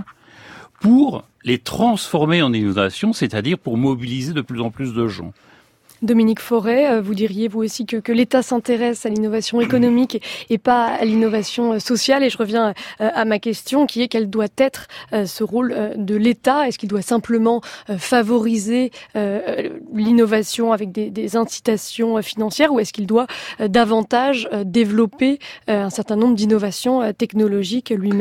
pour les transformer en innovation, c'est-à-dire pour mobiliser de plus en plus de gens.
Dominique Fauré, vous diriez vous aussi que, que l'État s'intéresse à l'innovation économique et, et pas à l'innovation sociale. Et je reviens à ma question qui est quel doit être ce rôle de l'État. Est-ce qu'il doit simplement favoriser l'innovation avec des, des incitations financières ou est-ce qu'il doit davantage développer un certain nombre d'innovations technologiques lui-même ?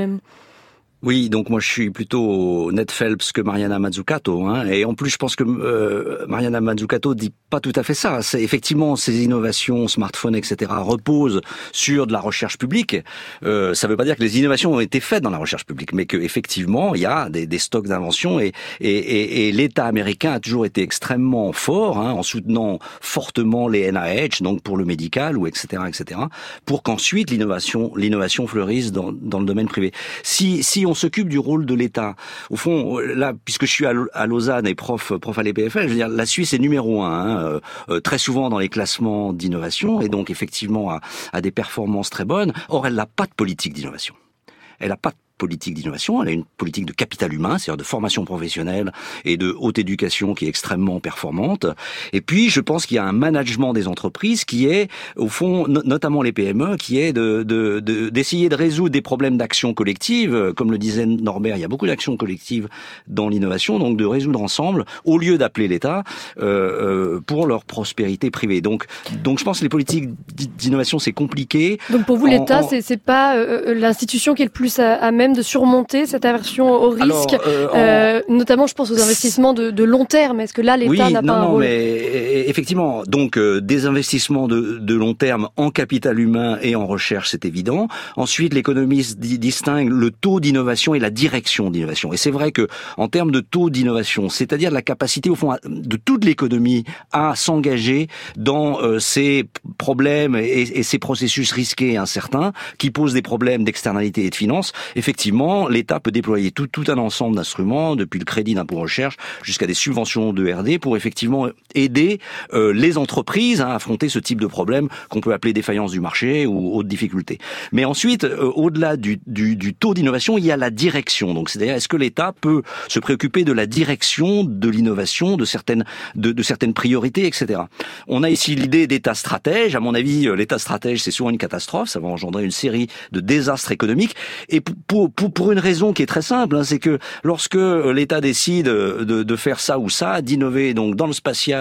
Oui, donc moi je suis plutôt Ned Phelps que Mariana Mazzucato, hein, et en plus je pense que euh, Mariana Mazzucato dit pas tout à fait ça. C'est effectivement ces innovations, smartphones, et cetera reposent sur de la recherche publique. Euh, ça ne veut pas dire que les innovations ont été faites dans la recherche publique, mais que effectivement il y a des, des stocks d'inventions et, et, et, et l'État américain a toujours été extrêmement fort hein, en soutenant fortement les N I H, donc pour le médical ou et cetera et cetera, pour qu'ensuite l'innovation l'innovation fleurisse dans, dans le domaine privé. Si si on s'occupe du rôle de l'État. Au fond, là, puisque je suis à Lausanne et prof, prof à l'E P F L, je veux dire, la Suisse est numéro un, hein, euh, très souvent dans les classements d'innovation, et donc effectivement a, a des performances très bonnes. Or, elle n'a pas de politique d'innovation. Elle n'a pas de politique d'innovation, elle a une politique de capital humain, c'est-à-dire de formation professionnelle et de haute éducation qui est extrêmement performante. Et puis, je pense qu'il y a un management des entreprises qui est, au fond, no- notamment les P M E, qui est de, de, de, d'essayer de résoudre des problèmes d'action collective. Comme le disait Norbert, il y a beaucoup d'actions collectives dans l'innovation, donc de résoudre ensemble, au lieu d'appeler l'État, euh, euh, pour leur prospérité privée. Donc, donc je pense que les politiques d'innovation, c'est compliqué.
Donc pour vous, en, l'État, en... c'est, c'est pas euh, l'institution qui est le plus à, à même de surmonter cette aversion au risque, Alors, euh, en... euh, notamment je pense aux investissements de, de long terme. Est-ce que là l'État
oui,
n'a
non,
pas un
non,
rôle ?
Mais effectivement, donc euh, des investissements de, de long terme en capital humain et en recherche, c'est évident. Ensuite, l'économiste di- distingue le taux d'innovation et la direction d'innovation. Et c'est vrai que en termes de taux d'innovation, c'est-à-dire la capacité au fond de toute l'économie à s'engager dans euh, ces problèmes et, et ces processus risqués et incertains qui posent des problèmes d'externalité et de finance, effectivement, l'État peut déployer tout, tout un ensemble d'instruments, depuis le crédit d'impôt recherche jusqu'à des subventions de R D, pour effectivement aider euh, les entreprises à affronter ce type de problème qu'on peut appeler défaillance du marché ou autres difficultés. Mais ensuite, euh, au-delà du, du, du taux d'innovation, il y a la direction. Donc, c'est-à-dire, est-ce que l'État peut se préoccuper de la direction de l'innovation, de certaines, de, de certaines priorités, et cetera. On a ici l'idée d'État stratège. À mon avis, l'État stratège, c'est souvent une catastrophe. Ça va engendrer une série de désastres économiques. Et pour Pour, pour une raison qui est très simple, hein, c'est que lorsque l'État décide de, de faire ça ou ça, d'innover donc dans le spatial ou dans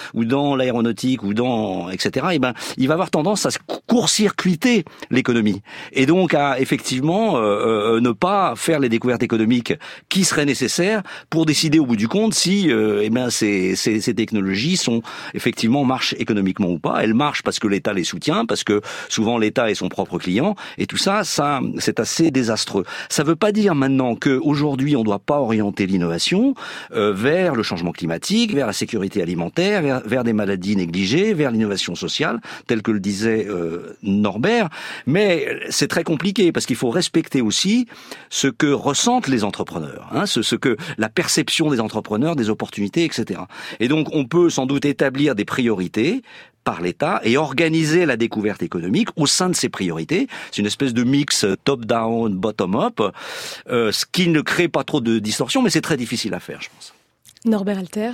ou dans l'aéronautique ou dans et cetera. Et ben, il va avoir tendance à court-circuiter l'économie et donc à effectivement euh, euh, ne pas faire les découvertes économiques qui seraient nécessaires pour décider au bout du compte si euh, eh ben ces, ces, ces technologies sont effectivement marchent économiquement ou pas. Elles marchent parce que l'État les soutient, parce que souvent l'État est son propre client, et tout ça, ça c'est assez désastreux. Ça ne veut pas dire maintenant qu'aujourd'hui on ne doit pas orienter l'innovation euh, vers le changement climatique, vers la sécurité alimentaire, vers, vers des maladies négligées, vers l'innovation sociale, tel que le disait euh, Norbert. Mais c'est très compliqué parce qu'il faut respecter aussi ce que ressentent les entrepreneurs, hein, ce, ce que la perception des entrepreneurs, des opportunités, et cetera. Et donc on peut sans doute établir des priorités par l'État et organiser la découverte économique au sein de ces priorités. C'est une espèce de mix top-down, bottom-up, euh, ce qui ne crée pas trop de distorsion, mais c'est très difficile à faire, je pense.
Norbert Alter.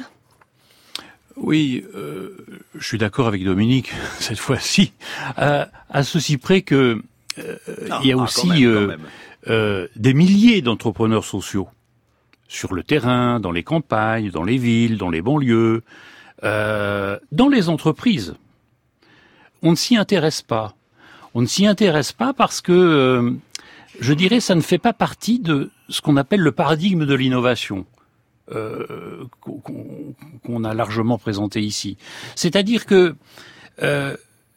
Oui, euh, je suis d'accord avec Dominique, cette fois-ci, à, à ceci près que euh, ah, il y a ah, aussi quand même, euh, quand même. Euh, des milliers d'entrepreneurs sociaux sur le terrain, dans les campagnes, dans les villes, dans les banlieues, euh, dans les entreprises. On ne s'y intéresse pas. On ne s'y intéresse pas parce que, euh, je dirais, ça ne fait pas partie de ce qu'on appelle le paradigme de l'innovation. Euh, qu'on, qu'on a largement présenté ici. C'est-à-dire que euh,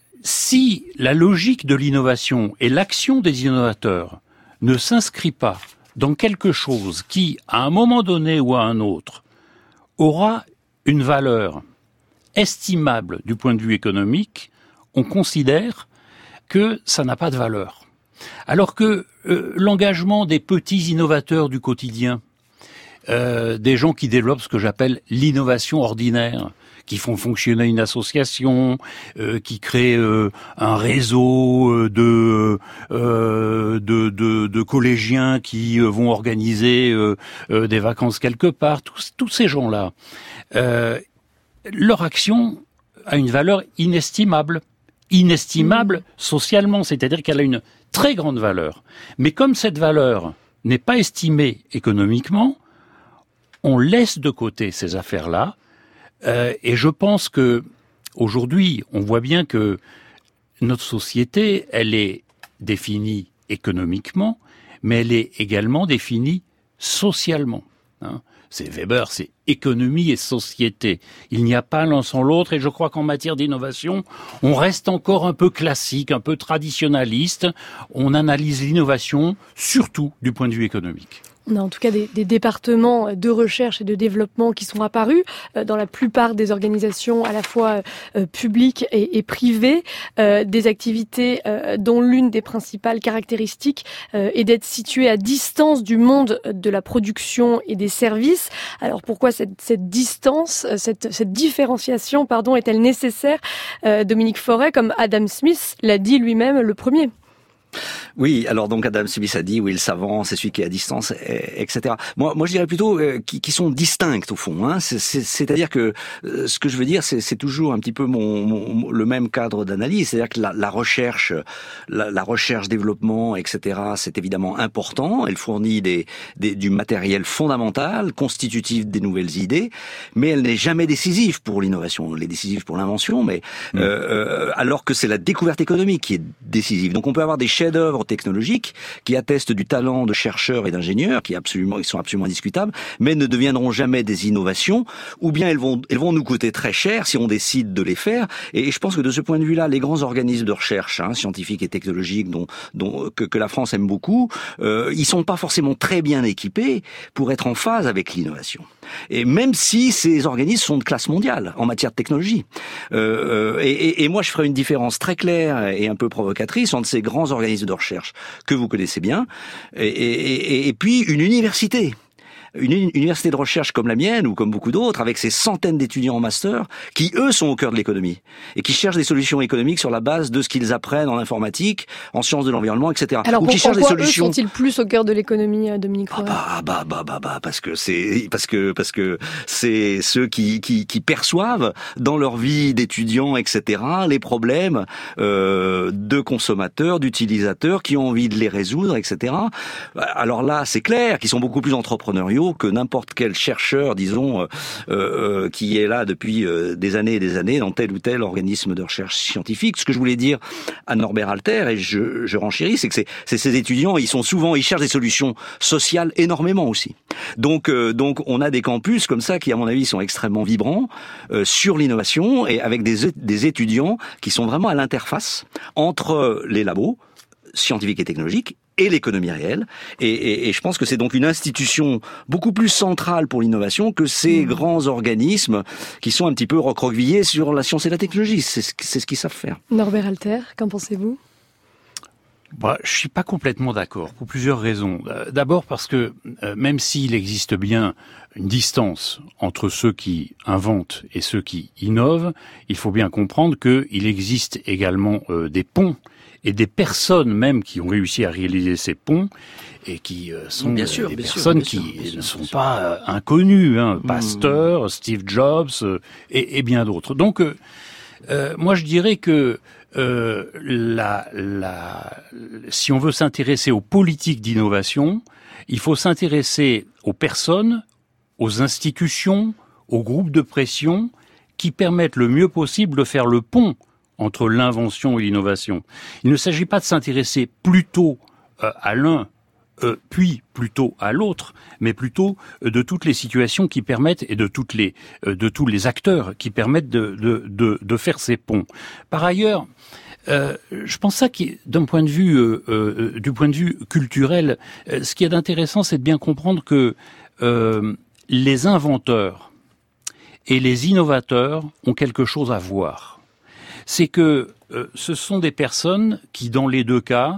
si la logique de l'innovation et l'action des innovateurs ne s'inscrit pas dans quelque chose qui, à un moment donné ou à un autre, aura une valeur estimable du point de vue économique, on considère que ça n'a pas de valeur. Alors que euh, l'engagement des petits innovateurs du quotidien, Euh, des gens qui développent ce que j'appelle l'innovation ordinaire, qui font fonctionner une association, euh, qui créent euh, un réseau de, euh, de, de, de collégiens qui euh, vont organiser euh, euh, des vacances quelque part. Tous, tous ces gens-là, euh, leur action a une valeur inestimable, inestimable mmh. socialement, c'est-à-dire qu'elle a une très grande valeur. Mais comme cette valeur n'est pas estimée économiquement, on laisse de côté ces affaires-là, euh, et je pense que aujourd'hui, on voit bien que notre société, elle est définie économiquement, mais elle est également définie socialement. Hein. C'est Weber, c'est économie et société. Il n'y a pas l'un sans l'autre, et je crois qu'en matière d'innovation, on reste encore un peu classique, un peu traditionnaliste. On analyse l'innovation surtout du point de vue économique.
On a en tout cas des, des départements de recherche et de développement qui sont apparus euh, dans la plupart des organisations à la fois euh, publiques et, et privées, euh, des activités euh, dont l'une des principales caractéristiques euh, est d'être située à distance du monde de la production et des services. Alors pourquoi cette, cette distance, cette, cette différenciation, pardon, est-elle nécessaire, euh, Dominique Forêt, comme Adam Smith l'a dit lui-même le premier?
Oui, alors donc Adam Smith a dit, oui, le savant, c'est celui qui est à distance, et cetera. Moi, moi, je dirais plutôt euh, qui, qui sont distinctes au fond. Hein. C'est, c'est, c'est-à-dire que euh, ce que je veux dire, c'est, c'est toujours un petit peu mon, mon le même cadre d'analyse. C'est-à-dire que la, la recherche, la, la recherche-développement, et cetera. C'est évidemment important. Elle fournit des, des, du matériel fondamental, constitutif des nouvelles idées, mais elle n'est jamais décisive pour l'innovation. Elle est décisive pour l'invention, mais mmh. euh, alors que c'est la découverte économique qui est décisive. Donc on peut avoir des chefs-d'œuvre technologiques qui attestent du talent de chercheurs et d'ingénieurs qui absolument qui sont absolument indiscutables, mais ne deviendront jamais des innovations, ou bien elles vont elles vont nous coûter très cher si on décide de les faire. Et je pense que de ce point de vue-là, les grands organismes de recherche hein, scientifiques et technologiques dont dont que, que la France aime beaucoup, euh, ils sont pas forcément très bien équipés pour être en phase avec l'innovation. Et même si ces organismes sont de classe mondiale en matière de technologie. Euh, et, et, et moi, je ferai une différence très claire et un peu provocatrice entre ces grands organismes de recherche que vous connaissez bien et, et, et, et puis une université. Une université de recherche comme la mienne ou comme beaucoup d'autres, avec ces centaines d'étudiants en master, qui eux sont au cœur de l'économie et qui cherchent des solutions économiques sur la base de ce qu'ils apprennent en informatique, en sciences de l'environnement, et cetera.
Alors
ou
pour,
qui cherchent des solutions.
Eux sont-ils plus au cœur de l'économie, Dominique Forêt ?
Ah bah, bah bah bah bah parce que c'est parce que parce que c'est ceux qui qui qui perçoivent dans leur vie d'étudiants, et cetera, les problèmes euh, de consommateurs, d'utilisateurs qui ont envie de les résoudre, et cetera. Alors là, c'est clair, qu'ils sont beaucoup plus entrepreneuriaux. studio que n'importe quel chercheur, disons, euh, euh, qui est là depuis euh, des années et des années dans tel ou tel organisme de recherche scientifique. Ce que je voulais dire à Norbert Alter, et je, je renchéris, c'est que c'est, c'est ces étudiants, ils sont souvent, ils cherchent des solutions sociales énormément aussi. Donc, euh, donc on a des campus comme ça qui, à mon avis, sont extrêmement vibrants euh, sur l'innovation et avec des, des étudiants qui sont vraiment à l'interface entre les labos scientifiques et technologiques et l'économie réelle. Et, et, et je pense que c'est donc une institution beaucoup plus centrale pour l'innovation que ces mmh. grands organismes qui sont un petit peu recroquevillés sur la science et la technologie. C'est ce, c'est ce qu'ils savent faire.
Norbert Alter, qu'en pensez-vous ?
Bah, je suis pas complètement d'accord pour plusieurs raisons. D'abord parce que euh, même s'il existe bien une distance entre ceux qui inventent et ceux qui innovent, il faut bien comprendre qu'il existe également euh, des ponts et des personnes même qui ont réussi à réaliser ces ponts et qui euh, sont
bien sûr,
des
bien
personnes
sûr,
qui
bien sûr,
ne sont
bien sûr.
pas euh, inconnues, hein, Pasteur, mmh. Steve Jobs euh, et, et bien d'autres. Donc euh, euh, moi je dirais que euh, la, la, si on veut s'intéresser aux politiques d'innovation, il faut s'intéresser aux personnes, aux institutions, aux groupes de pression qui permettent le mieux possible de faire le pont entre l'invention et l'innovation. Il ne s'agit pas de s'intéresser plutôt euh, à l'un, euh, puis plutôt à l'autre, mais plutôt euh, de toutes les situations qui permettent et de toutes les euh, de tous les acteurs qui permettent de de de, de faire ces ponts. Par ailleurs, euh, je pense ça qui, d'un point de vue euh, euh, du point de vue culturel, euh, ce qui est intéressant, c'est de bien comprendre que euh, les inventeurs et les innovateurs ont quelque chose à voir. C'est que euh, ce sont des personnes qui, dans les deux cas,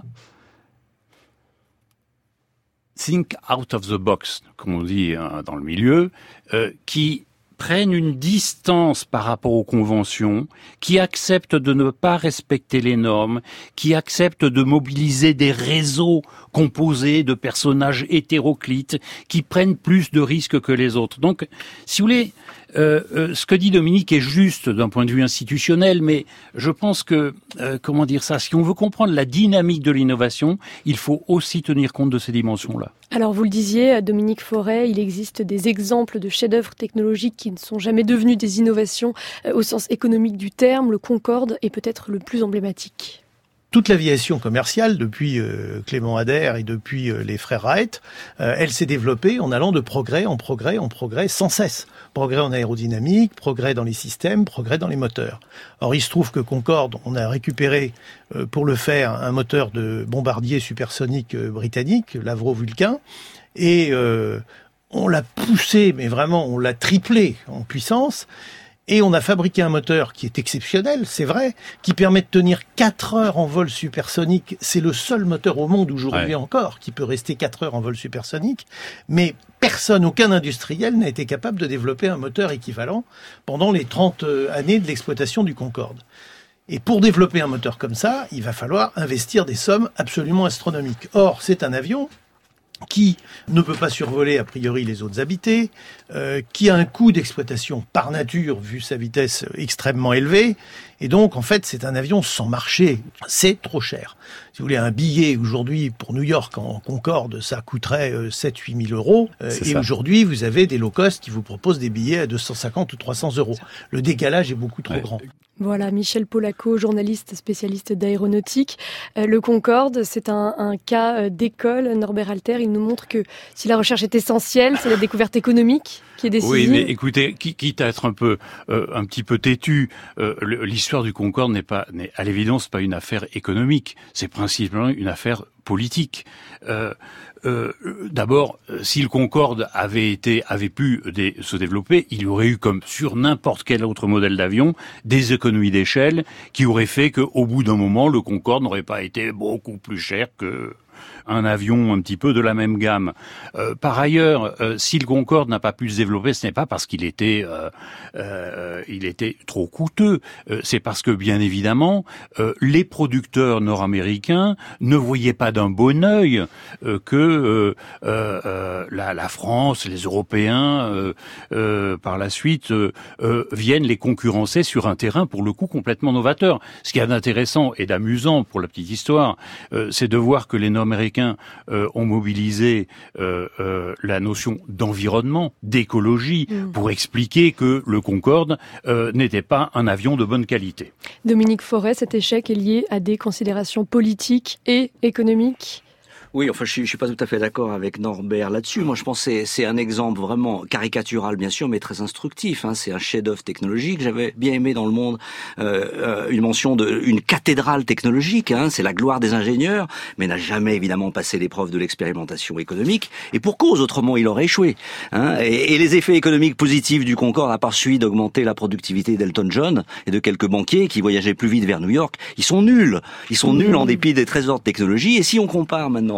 think out of the box, comme on dit hein, dans le milieu, euh, qui prennent une distance par rapport aux conventions, qui acceptent de ne pas respecter les normes, qui acceptent de mobiliser des réseaux composés de personnages hétéroclites, qui prennent plus de risques que les autres. Donc, si vous voulez, euh, euh, ce que dit Dominique est juste d'un point de vue institutionnel, mais je pense que, euh, comment dire ça, si on veut comprendre la dynamique de l'innovation, il faut aussi tenir compte de ces dimensions-là.
Alors vous le disiez, Dominique Forêt, il existe des exemples de chefs-d'œuvre technologiques qui ne sont jamais devenus des innovations euh, au sens économique du terme. Le Concorde est peut-être le plus emblématique.
Toute l'aviation commerciale, depuis euh, Clément Ader et depuis euh, les frères Wright, euh, elle s'est développée en allant de progrès en progrès en progrès sans cesse. Progrès en aérodynamique, progrès dans les systèmes, progrès dans les moteurs. Or, il se trouve que Concorde, on a récupéré euh, pour le faire un moteur de bombardier supersonique euh, britannique, l'Avro Vulcain, et euh, on l'a poussé, mais vraiment on l'a triplé en puissance. Et on a fabriqué un moteur qui est exceptionnel, c'est vrai, qui permet de tenir quatre heures en vol supersonique. C'est le seul moteur au monde aujourd'hui ouais. encore qui peut rester quatre heures en vol supersonique. Mais personne, aucun industriel n'a été capable de développer un moteur équivalent pendant les trente années de l'exploitation du Concorde. Et pour développer un moteur comme ça, il va falloir investir des sommes absolument astronomiques. Or, c'est un avion qui ne peut pas survoler a priori les zones habitées, euh, qui a un coût d'exploitation par nature, vu sa vitesse extrêmement élevée, et donc en fait c'est un avion sans marché, c'est trop cher. Si vous voulez, un billet aujourd'hui pour New York en Concorde, ça coûterait euh, sept à huit mille euros, euh, et ça. Aujourd'hui vous avez des low cost qui vous proposent des billets à deux cent cinquante ou trois cents euros. Le décalage est beaucoup trop ouais. grand.
Voilà, Michel Polacco, journaliste spécialiste d'aéronautique. Euh, le Concorde, c'est un, un cas d'école. Norbert Alter, il nous montre que si la recherche est essentielle, c'est la découverte économique qui est décisive.
Oui, mais écoutez, quitte à être un peu, euh, un petit peu têtu, euh, l'histoire du Concorde n'est pas, n'est, à l'évidence, pas une affaire économique. C'est principalement une affaire politique. Euh, euh, d'abord, si le Concorde avait été, avait pu des, se développer, il y aurait eu, comme sur n'importe quel autre modèle d'avion, des économies d'échelle qui auraient fait qu'au bout d'un moment, le Concorde n'aurait pas été beaucoup plus cher que un avion un petit peu de la même gamme. Euh, par ailleurs, euh, si le Concorde n'a pas pu se développer, ce n'est pas parce qu'il était, euh, euh, il était trop coûteux. Euh, c'est parce que, bien évidemment, euh, les producteurs nord-américains ne voyaient pas d'un bon œil euh, que euh, euh, la, la France, les Européens, euh, euh, par la suite, euh, euh, viennent les concurrencer sur un terrain, pour le coup, complètement novateur. Ce qui est intéressant et d'amusant, pour la petite histoire, euh, c'est de voir que les Américains euh, ont mobilisé euh, euh, la notion d'environnement, d'écologie, mmh. pour expliquer que le Concorde euh, n'était pas un avion de bonne qualité.
Dominique Fauré, cet échec est lié à des considérations politiques et économiques ?
Oui, enfin, je suis, je suis pas tout à fait d'accord avec Norbert là-dessus. Moi, je pense que c'est, c'est un exemple vraiment caricatural, bien sûr, mais très instructif. Hein. C'est un chef-d'œuvre technologique. J'avais bien aimé dans Le Monde euh, une mention de une cathédrale technologique. Hein. C'est la gloire des ingénieurs, mais n'a jamais évidemment passé l'épreuve de l'expérimentation économique. Et pour cause, autrement, il aurait échoué. Hein. Et, et les effets économiques positifs du Concorde, à part celui d'augmenter la productivité d'Elton John et de quelques banquiers qui voyageaient plus vite vers New York, ils sont nuls. Ils sont nuls en dépit des trésors de technologie. Et si on compare maintenant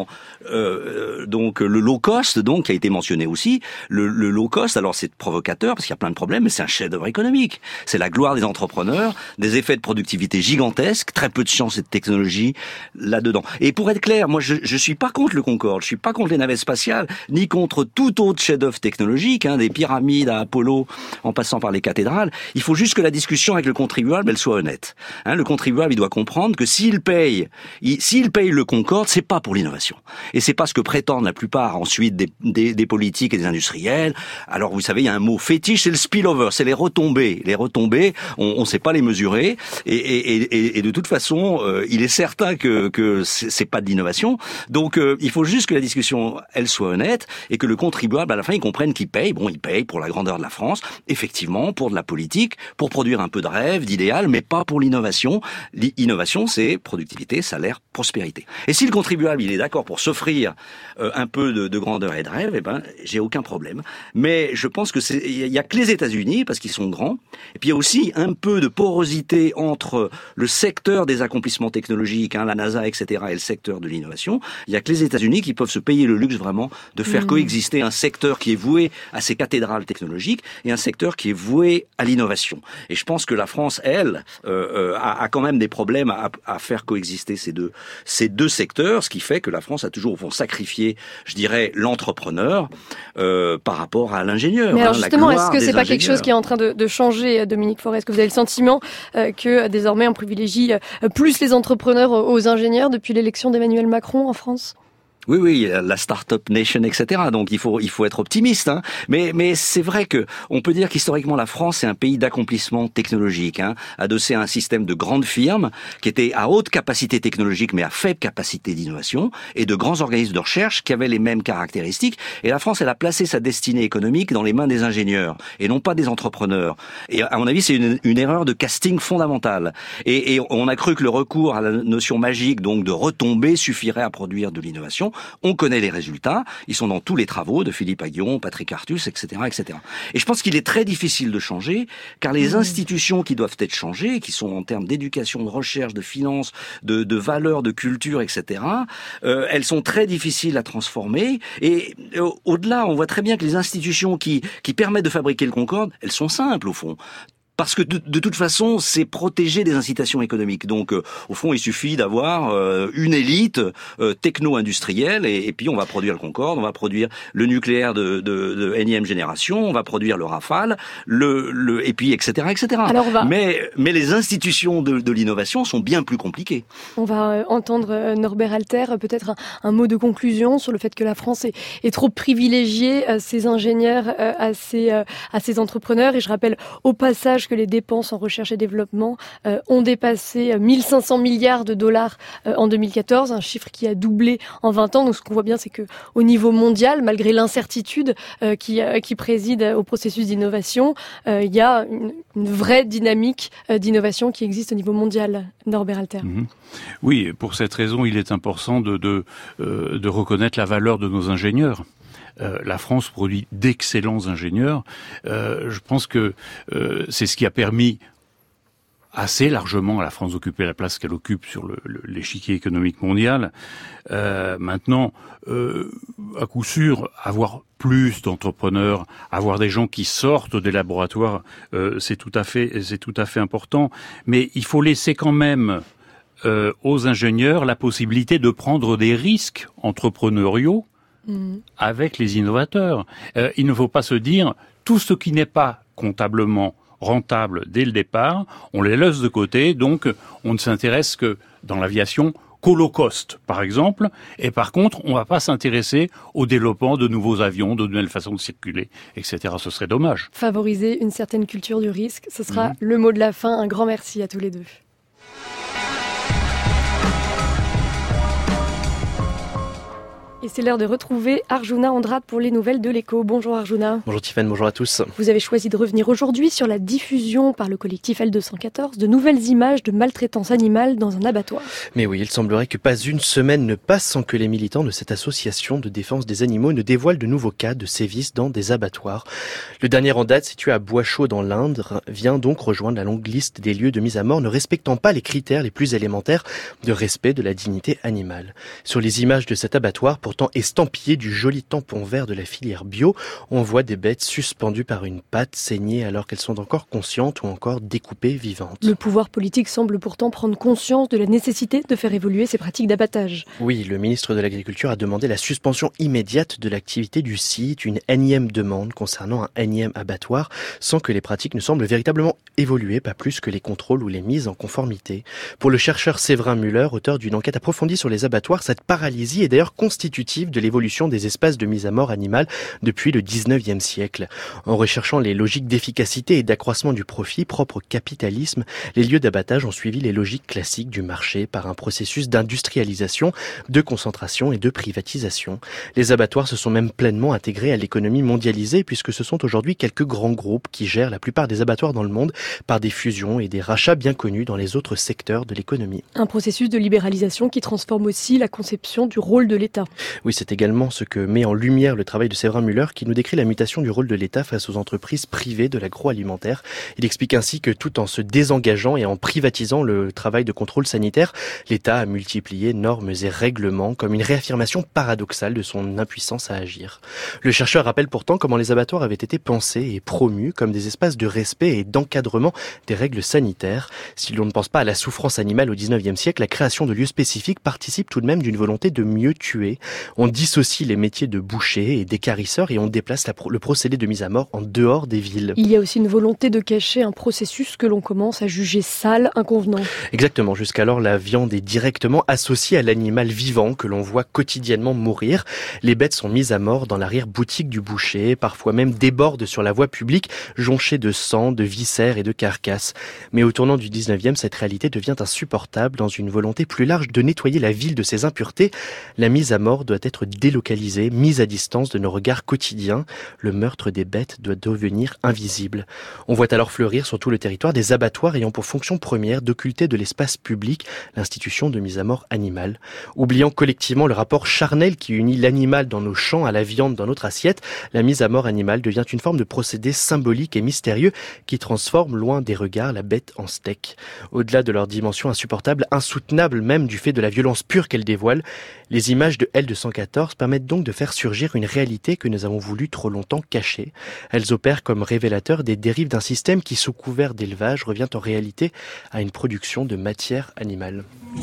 Euh, donc le low cost, donc qui a été mentionné aussi, le, le low cost, alors c'est provocateur parce qu'il y a plein de problèmes, mais c'est un chef-d'œuvre économique. C'est la gloire des entrepreneurs, des effets de productivité gigantesques, très peu de science et de technologie là-dedans. Et pour être clair, moi je, je suis pas contre le Concorde, je suis pas contre les navettes spatiales, ni contre tout autre chef-d'œuvre technologique, hein, des pyramides à Apollo, en passant par les cathédrales. Il faut juste que la discussion avec le contribuable, elle soit honnête. Hein, le contribuable, il doit comprendre que s'il paye, il, s'il paye le Concorde, c'est pas pour l'innovation. Et c'est pas ce que prétendent la plupart ensuite des, des, des politiques et des industriels. Alors vous savez, il y a un mot fétiche, c'est le spillover, c'est les retombées. Les retombées, on ne sait pas les mesurer. Et, et, et, et de toute façon, euh, il est certain que, que c'est, c'est pas de l'innovation. Donc euh, il faut juste que la discussion, elle soit honnête et que le contribuable, à la fin, il comprenne qu'il paye. Bon, il paye pour la grandeur de la France, effectivement, pour de la politique, pour produire un peu de rêve, d'idéal, mais pas pour l'innovation. L'innovation, c'est productivité, salaire, prospérité. Et si le contribuable, il est d'accord pour s'offrir Euh, un peu de, de grandeur et de rêve, eh ben, j'ai aucun problème. Mais je pense que c'est, il y a que les États-Unis parce qu'ils sont grands. Et puis il y a aussi un peu de porosité entre le secteur des accomplissements technologiques, hein, la NASA, et cetera, et le secteur de l'innovation. Il y a que les États-Unis qui peuvent se payer le luxe vraiment de faire mmh. coexister un secteur qui est voué à ces cathédrales technologiques et un secteur qui est voué à l'innovation. Et je pense que la France, elle, euh, euh, a, a quand même des problèmes à, à faire coexister ces deux, ces deux secteurs, ce qui fait que la France a toujours vont sacrifier, je dirais, l'entrepreneur euh, par rapport à l'ingénieur.
Mais alors
hein,
justement, est-ce que c'est pas
ingénieurs.
quelque chose qui est en train de, de changer, Dominique Fauré ? Est-ce que vous avez le sentiment euh, que désormais on privilégie euh, plus les entrepreneurs aux ingénieurs depuis l'élection d'Emmanuel Macron en France ?
Oui, oui, la Startup Nation, et cetera. Donc il faut il faut être optimiste, hein. Mais mais c'est vrai que on peut dire qu'historiquement la France est un pays d'accomplissement technologique, hein, adossé à un système de grandes firmes qui étaient à haute capacité technologique mais à faible capacité d'innovation, et de grands organismes de recherche qui avaient les mêmes caractéristiques. Et la France, elle a placé sa destinée économique dans les mains des ingénieurs et non pas des entrepreneurs. Et à mon avis, c'est une, une erreur de casting fondamentale. Et, et on a cru que le recours à la notion magique, donc de retombées, suffirait à produire de l'innovation. On connaît les résultats, ils sont dans tous les travaux de Philippe Aghion, Patrick Artus, et cetera, et cetera. Et je pense qu'il est très difficile de changer, car les mmh. institutions qui doivent être changées, qui sont en termes d'éducation, de recherche, de finances, de, de valeurs, de culture, et cetera, euh, elles sont très difficiles à transformer. Et euh, au-delà, on voit très bien que les institutions qui, qui permettent de fabriquer le Concorde, elles sont simples au fond. Parce que de, de toute façon, c'est protéger des incitations économiques. Donc, euh, au fond, il suffit d'avoir euh, une élite euh, techno-industrielle, et, et puis on va produire le Concorde, on va produire le nucléaire de, de, de énième génération, on va produire le Rafale, le, le et puis et cetera, et cetera. Alors on va... Mais mais les institutions de, de l'innovation sont bien plus compliquées.
On va euh, entendre euh, Norbert Alter, euh, peut-être un, un mot de conclusion sur le fait que la France est, est trop privilégiée euh, ses ingénieurs euh, à ses euh, à ses entrepreneurs. Et je rappelle au passage que les dépenses en recherche et développement euh, ont dépassé mille cinq cents milliards de dollars euh, en deux mille quatorze, un chiffre qui a doublé en vingt ans. Donc ce qu'on voit bien, c'est que au niveau mondial, malgré l'incertitude euh, qui, euh, qui préside au processus d'innovation, euh, il y a une, une vraie dynamique euh, d'innovation qui existe au niveau mondial. Norbert Alter.
Mmh. Oui, pour cette raison, il est important de, de, euh, de reconnaître la valeur de nos ingénieurs. Euh, la France produit d'excellents ingénieurs. Euh, je pense que euh, c'est ce qui a permis assez largement à la France d'occuper la place qu'elle occupe sur le, le, l'échiquier économique mondial. Euh, maintenant, euh, à coup sûr, avoir plus d'entrepreneurs, avoir des gens qui sortent des laboratoires, euh, c'est tout à fait, c'est tout à fait important. Mais il faut laisser quand même euh, aux ingénieurs la possibilité de prendre des risques entrepreneuriaux avec les innovateurs. Euh, il ne faut pas se dire tout ce qui n'est pas comptablement rentable dès le départ, on les laisse de côté, donc on ne s'intéresse que dans l'aviation qu'au low cost, par exemple. Et par contre, on ne va pas s'intéresser au développement de nouveaux avions, de nouvelles façons de circuler, et cetera. Ce serait dommage.
Favoriser une certaine culture du risque, ce sera mmh. le mot de la fin. Un grand merci à tous les deux. Et c'est l'heure de retrouver Arjuna Andrade pour les nouvelles de l'Écho. Bonjour Arjuna.
Bonjour Tiffaine, bonjour à tous.
Vous avez choisi de revenir aujourd'hui sur la diffusion par le collectif L deux cent quatorze de nouvelles images de maltraitance animale dans un abattoir.
Mais oui, il semblerait que pas une semaine ne passe sans que les militants de cette association de défense des animaux ne dévoilent de nouveaux cas de sévices dans des abattoirs. Le dernier en date, situé à Bois-Chaud dans l'Indre, vient donc rejoindre la longue liste des lieux de mise à mort ne respectant pas les critères les plus élémentaires de respect de la dignité animale. Sur les images de cet abattoir, pourtant estampillé du joli tampon vert de la filière bio, on voit des bêtes suspendues par une patte, saignées alors qu'elles sont encore conscientes ou encore découpées vivantes.
Le pouvoir politique semble pourtant prendre conscience de la nécessité de faire évoluer ces pratiques d'abattage.
Oui, le ministre de l'Agriculture a demandé la suspension immédiate de l'activité du site, une énième demande concernant un énième abattoir, sans que les pratiques ne semblent véritablement évoluer, pas plus que les contrôles ou les mises en conformité. Pour le chercheur Séverin Muller, auteur d'une enquête approfondie sur les abattoirs, cette paralysie est d'ailleurs constitutive de l'évolution des espaces de mise à mort animale depuis le dix-neuvième siècle. En recherchant les logiques d'efficacité et d'accroissement du profit propre au capitalisme, les lieux d'abattage ont suivi les logiques classiques du marché par un processus d'industrialisation, de concentration et de privatisation. Les abattoirs se sont même pleinement intégrés à l'économie mondialisée puisque ce sont aujourd'hui quelques grands groupes qui gèrent la plupart des abattoirs dans le monde par des fusions et des rachats bien connus dans les autres secteurs de l'économie.
Un processus de libéralisation qui transforme aussi la conception du rôle de l'État.
Oui, c'est également ce que met en lumière le travail de Séverin Muller qui nous décrit la mutation du rôle de l'État face aux entreprises privées de l'agroalimentaire. Il explique ainsi que tout en se désengageant et en privatisant le travail de contrôle sanitaire, l'État a multiplié normes et règlements comme une réaffirmation paradoxale de son impuissance à agir. Le chercheur rappelle pourtant comment les abattoirs avaient été pensés et promus comme des espaces de respect et d'encadrement des règles sanitaires. Si l'on ne pense pas à la souffrance animale au dix-neuvième siècle, la création de lieux spécifiques participe tout de même d'une volonté de mieux tuer. On dissocie les métiers de boucher et d'équarrisseur et on déplace la pro- le procédé de mise à mort en dehors des villes.
Il y a aussi une volonté de cacher un processus que l'on commence à juger sale, inconvenant.
Exactement. Jusqu'alors, la viande est directement associée à l'animal vivant que l'on voit quotidiennement mourir. Les bêtes sont mises à mort dans l'arrière-boutique du boucher, parfois même débordent sur la voie publique, jonchées de sang, de viscères et de carcasses. Mais au tournant du dix-neuvième, cette réalité devient insupportable dans une volonté plus large de nettoyer la ville de ses impuretés. La mise à mort doit être délocalisée, mise à distance de nos regards quotidiens. Le meurtre des bêtes doit devenir invisible. On voit alors fleurir sur tout le territoire des abattoirs ayant pour fonction première d'occulter de l'espace public l'institution de mise à mort animale. Oubliant collectivement le rapport charnel qui unit l'animal dans nos champs à la viande dans notre assiette, la mise à mort animale devient une forme de procédé symbolique et mystérieux qui transforme loin des regards la bête en steak. Au-delà de leur dimension insupportable, insoutenable même du fait de la violence pure qu'elle dévoile, les images de L deux cent quatorze permettent donc de faire surgir une réalité que nous avons voulu trop longtemps cacher. Elles opèrent comme révélateurs des dérives d'un système qui, sous couvert d'élevage, revient en réalité à une production de matière animale.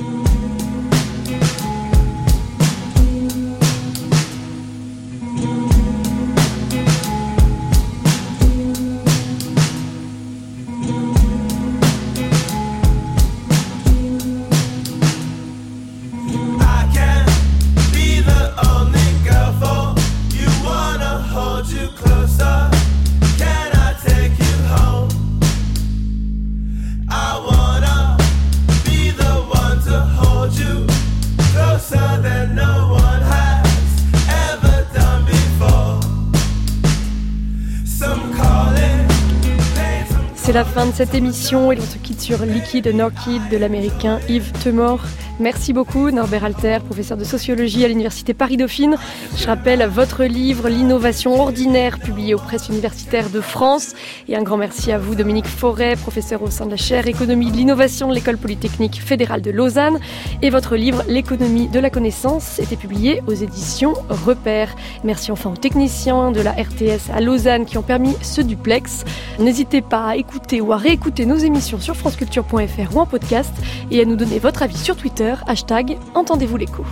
C'est la fin de cette émission et l'on se quitte sur Liquid and Orchid de l'américain Yves Temor. Merci beaucoup Norbert Alter, professeur de sociologie à l'université Paris-Dauphine. Je rappelle votre livre L'innovation ordinaire, publié aux presses universitaires de France. Et un grand merci à vous Dominique Forêt, professeur au sein de la chaire économie de l'innovation de l'école polytechnique fédérale de Lausanne. Et votre livre L'économie de la connaissance était publié aux éditions Repères. Merci enfin aux techniciens de la R T S à Lausanne qui ont permis ce duplex. N'hésitez pas à écouter ou à réécouter nos émissions sur franceculture point f r ou en podcast et à nous donner votre avis sur Twitter, hashtag Entendez-vous l'écho.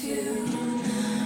you.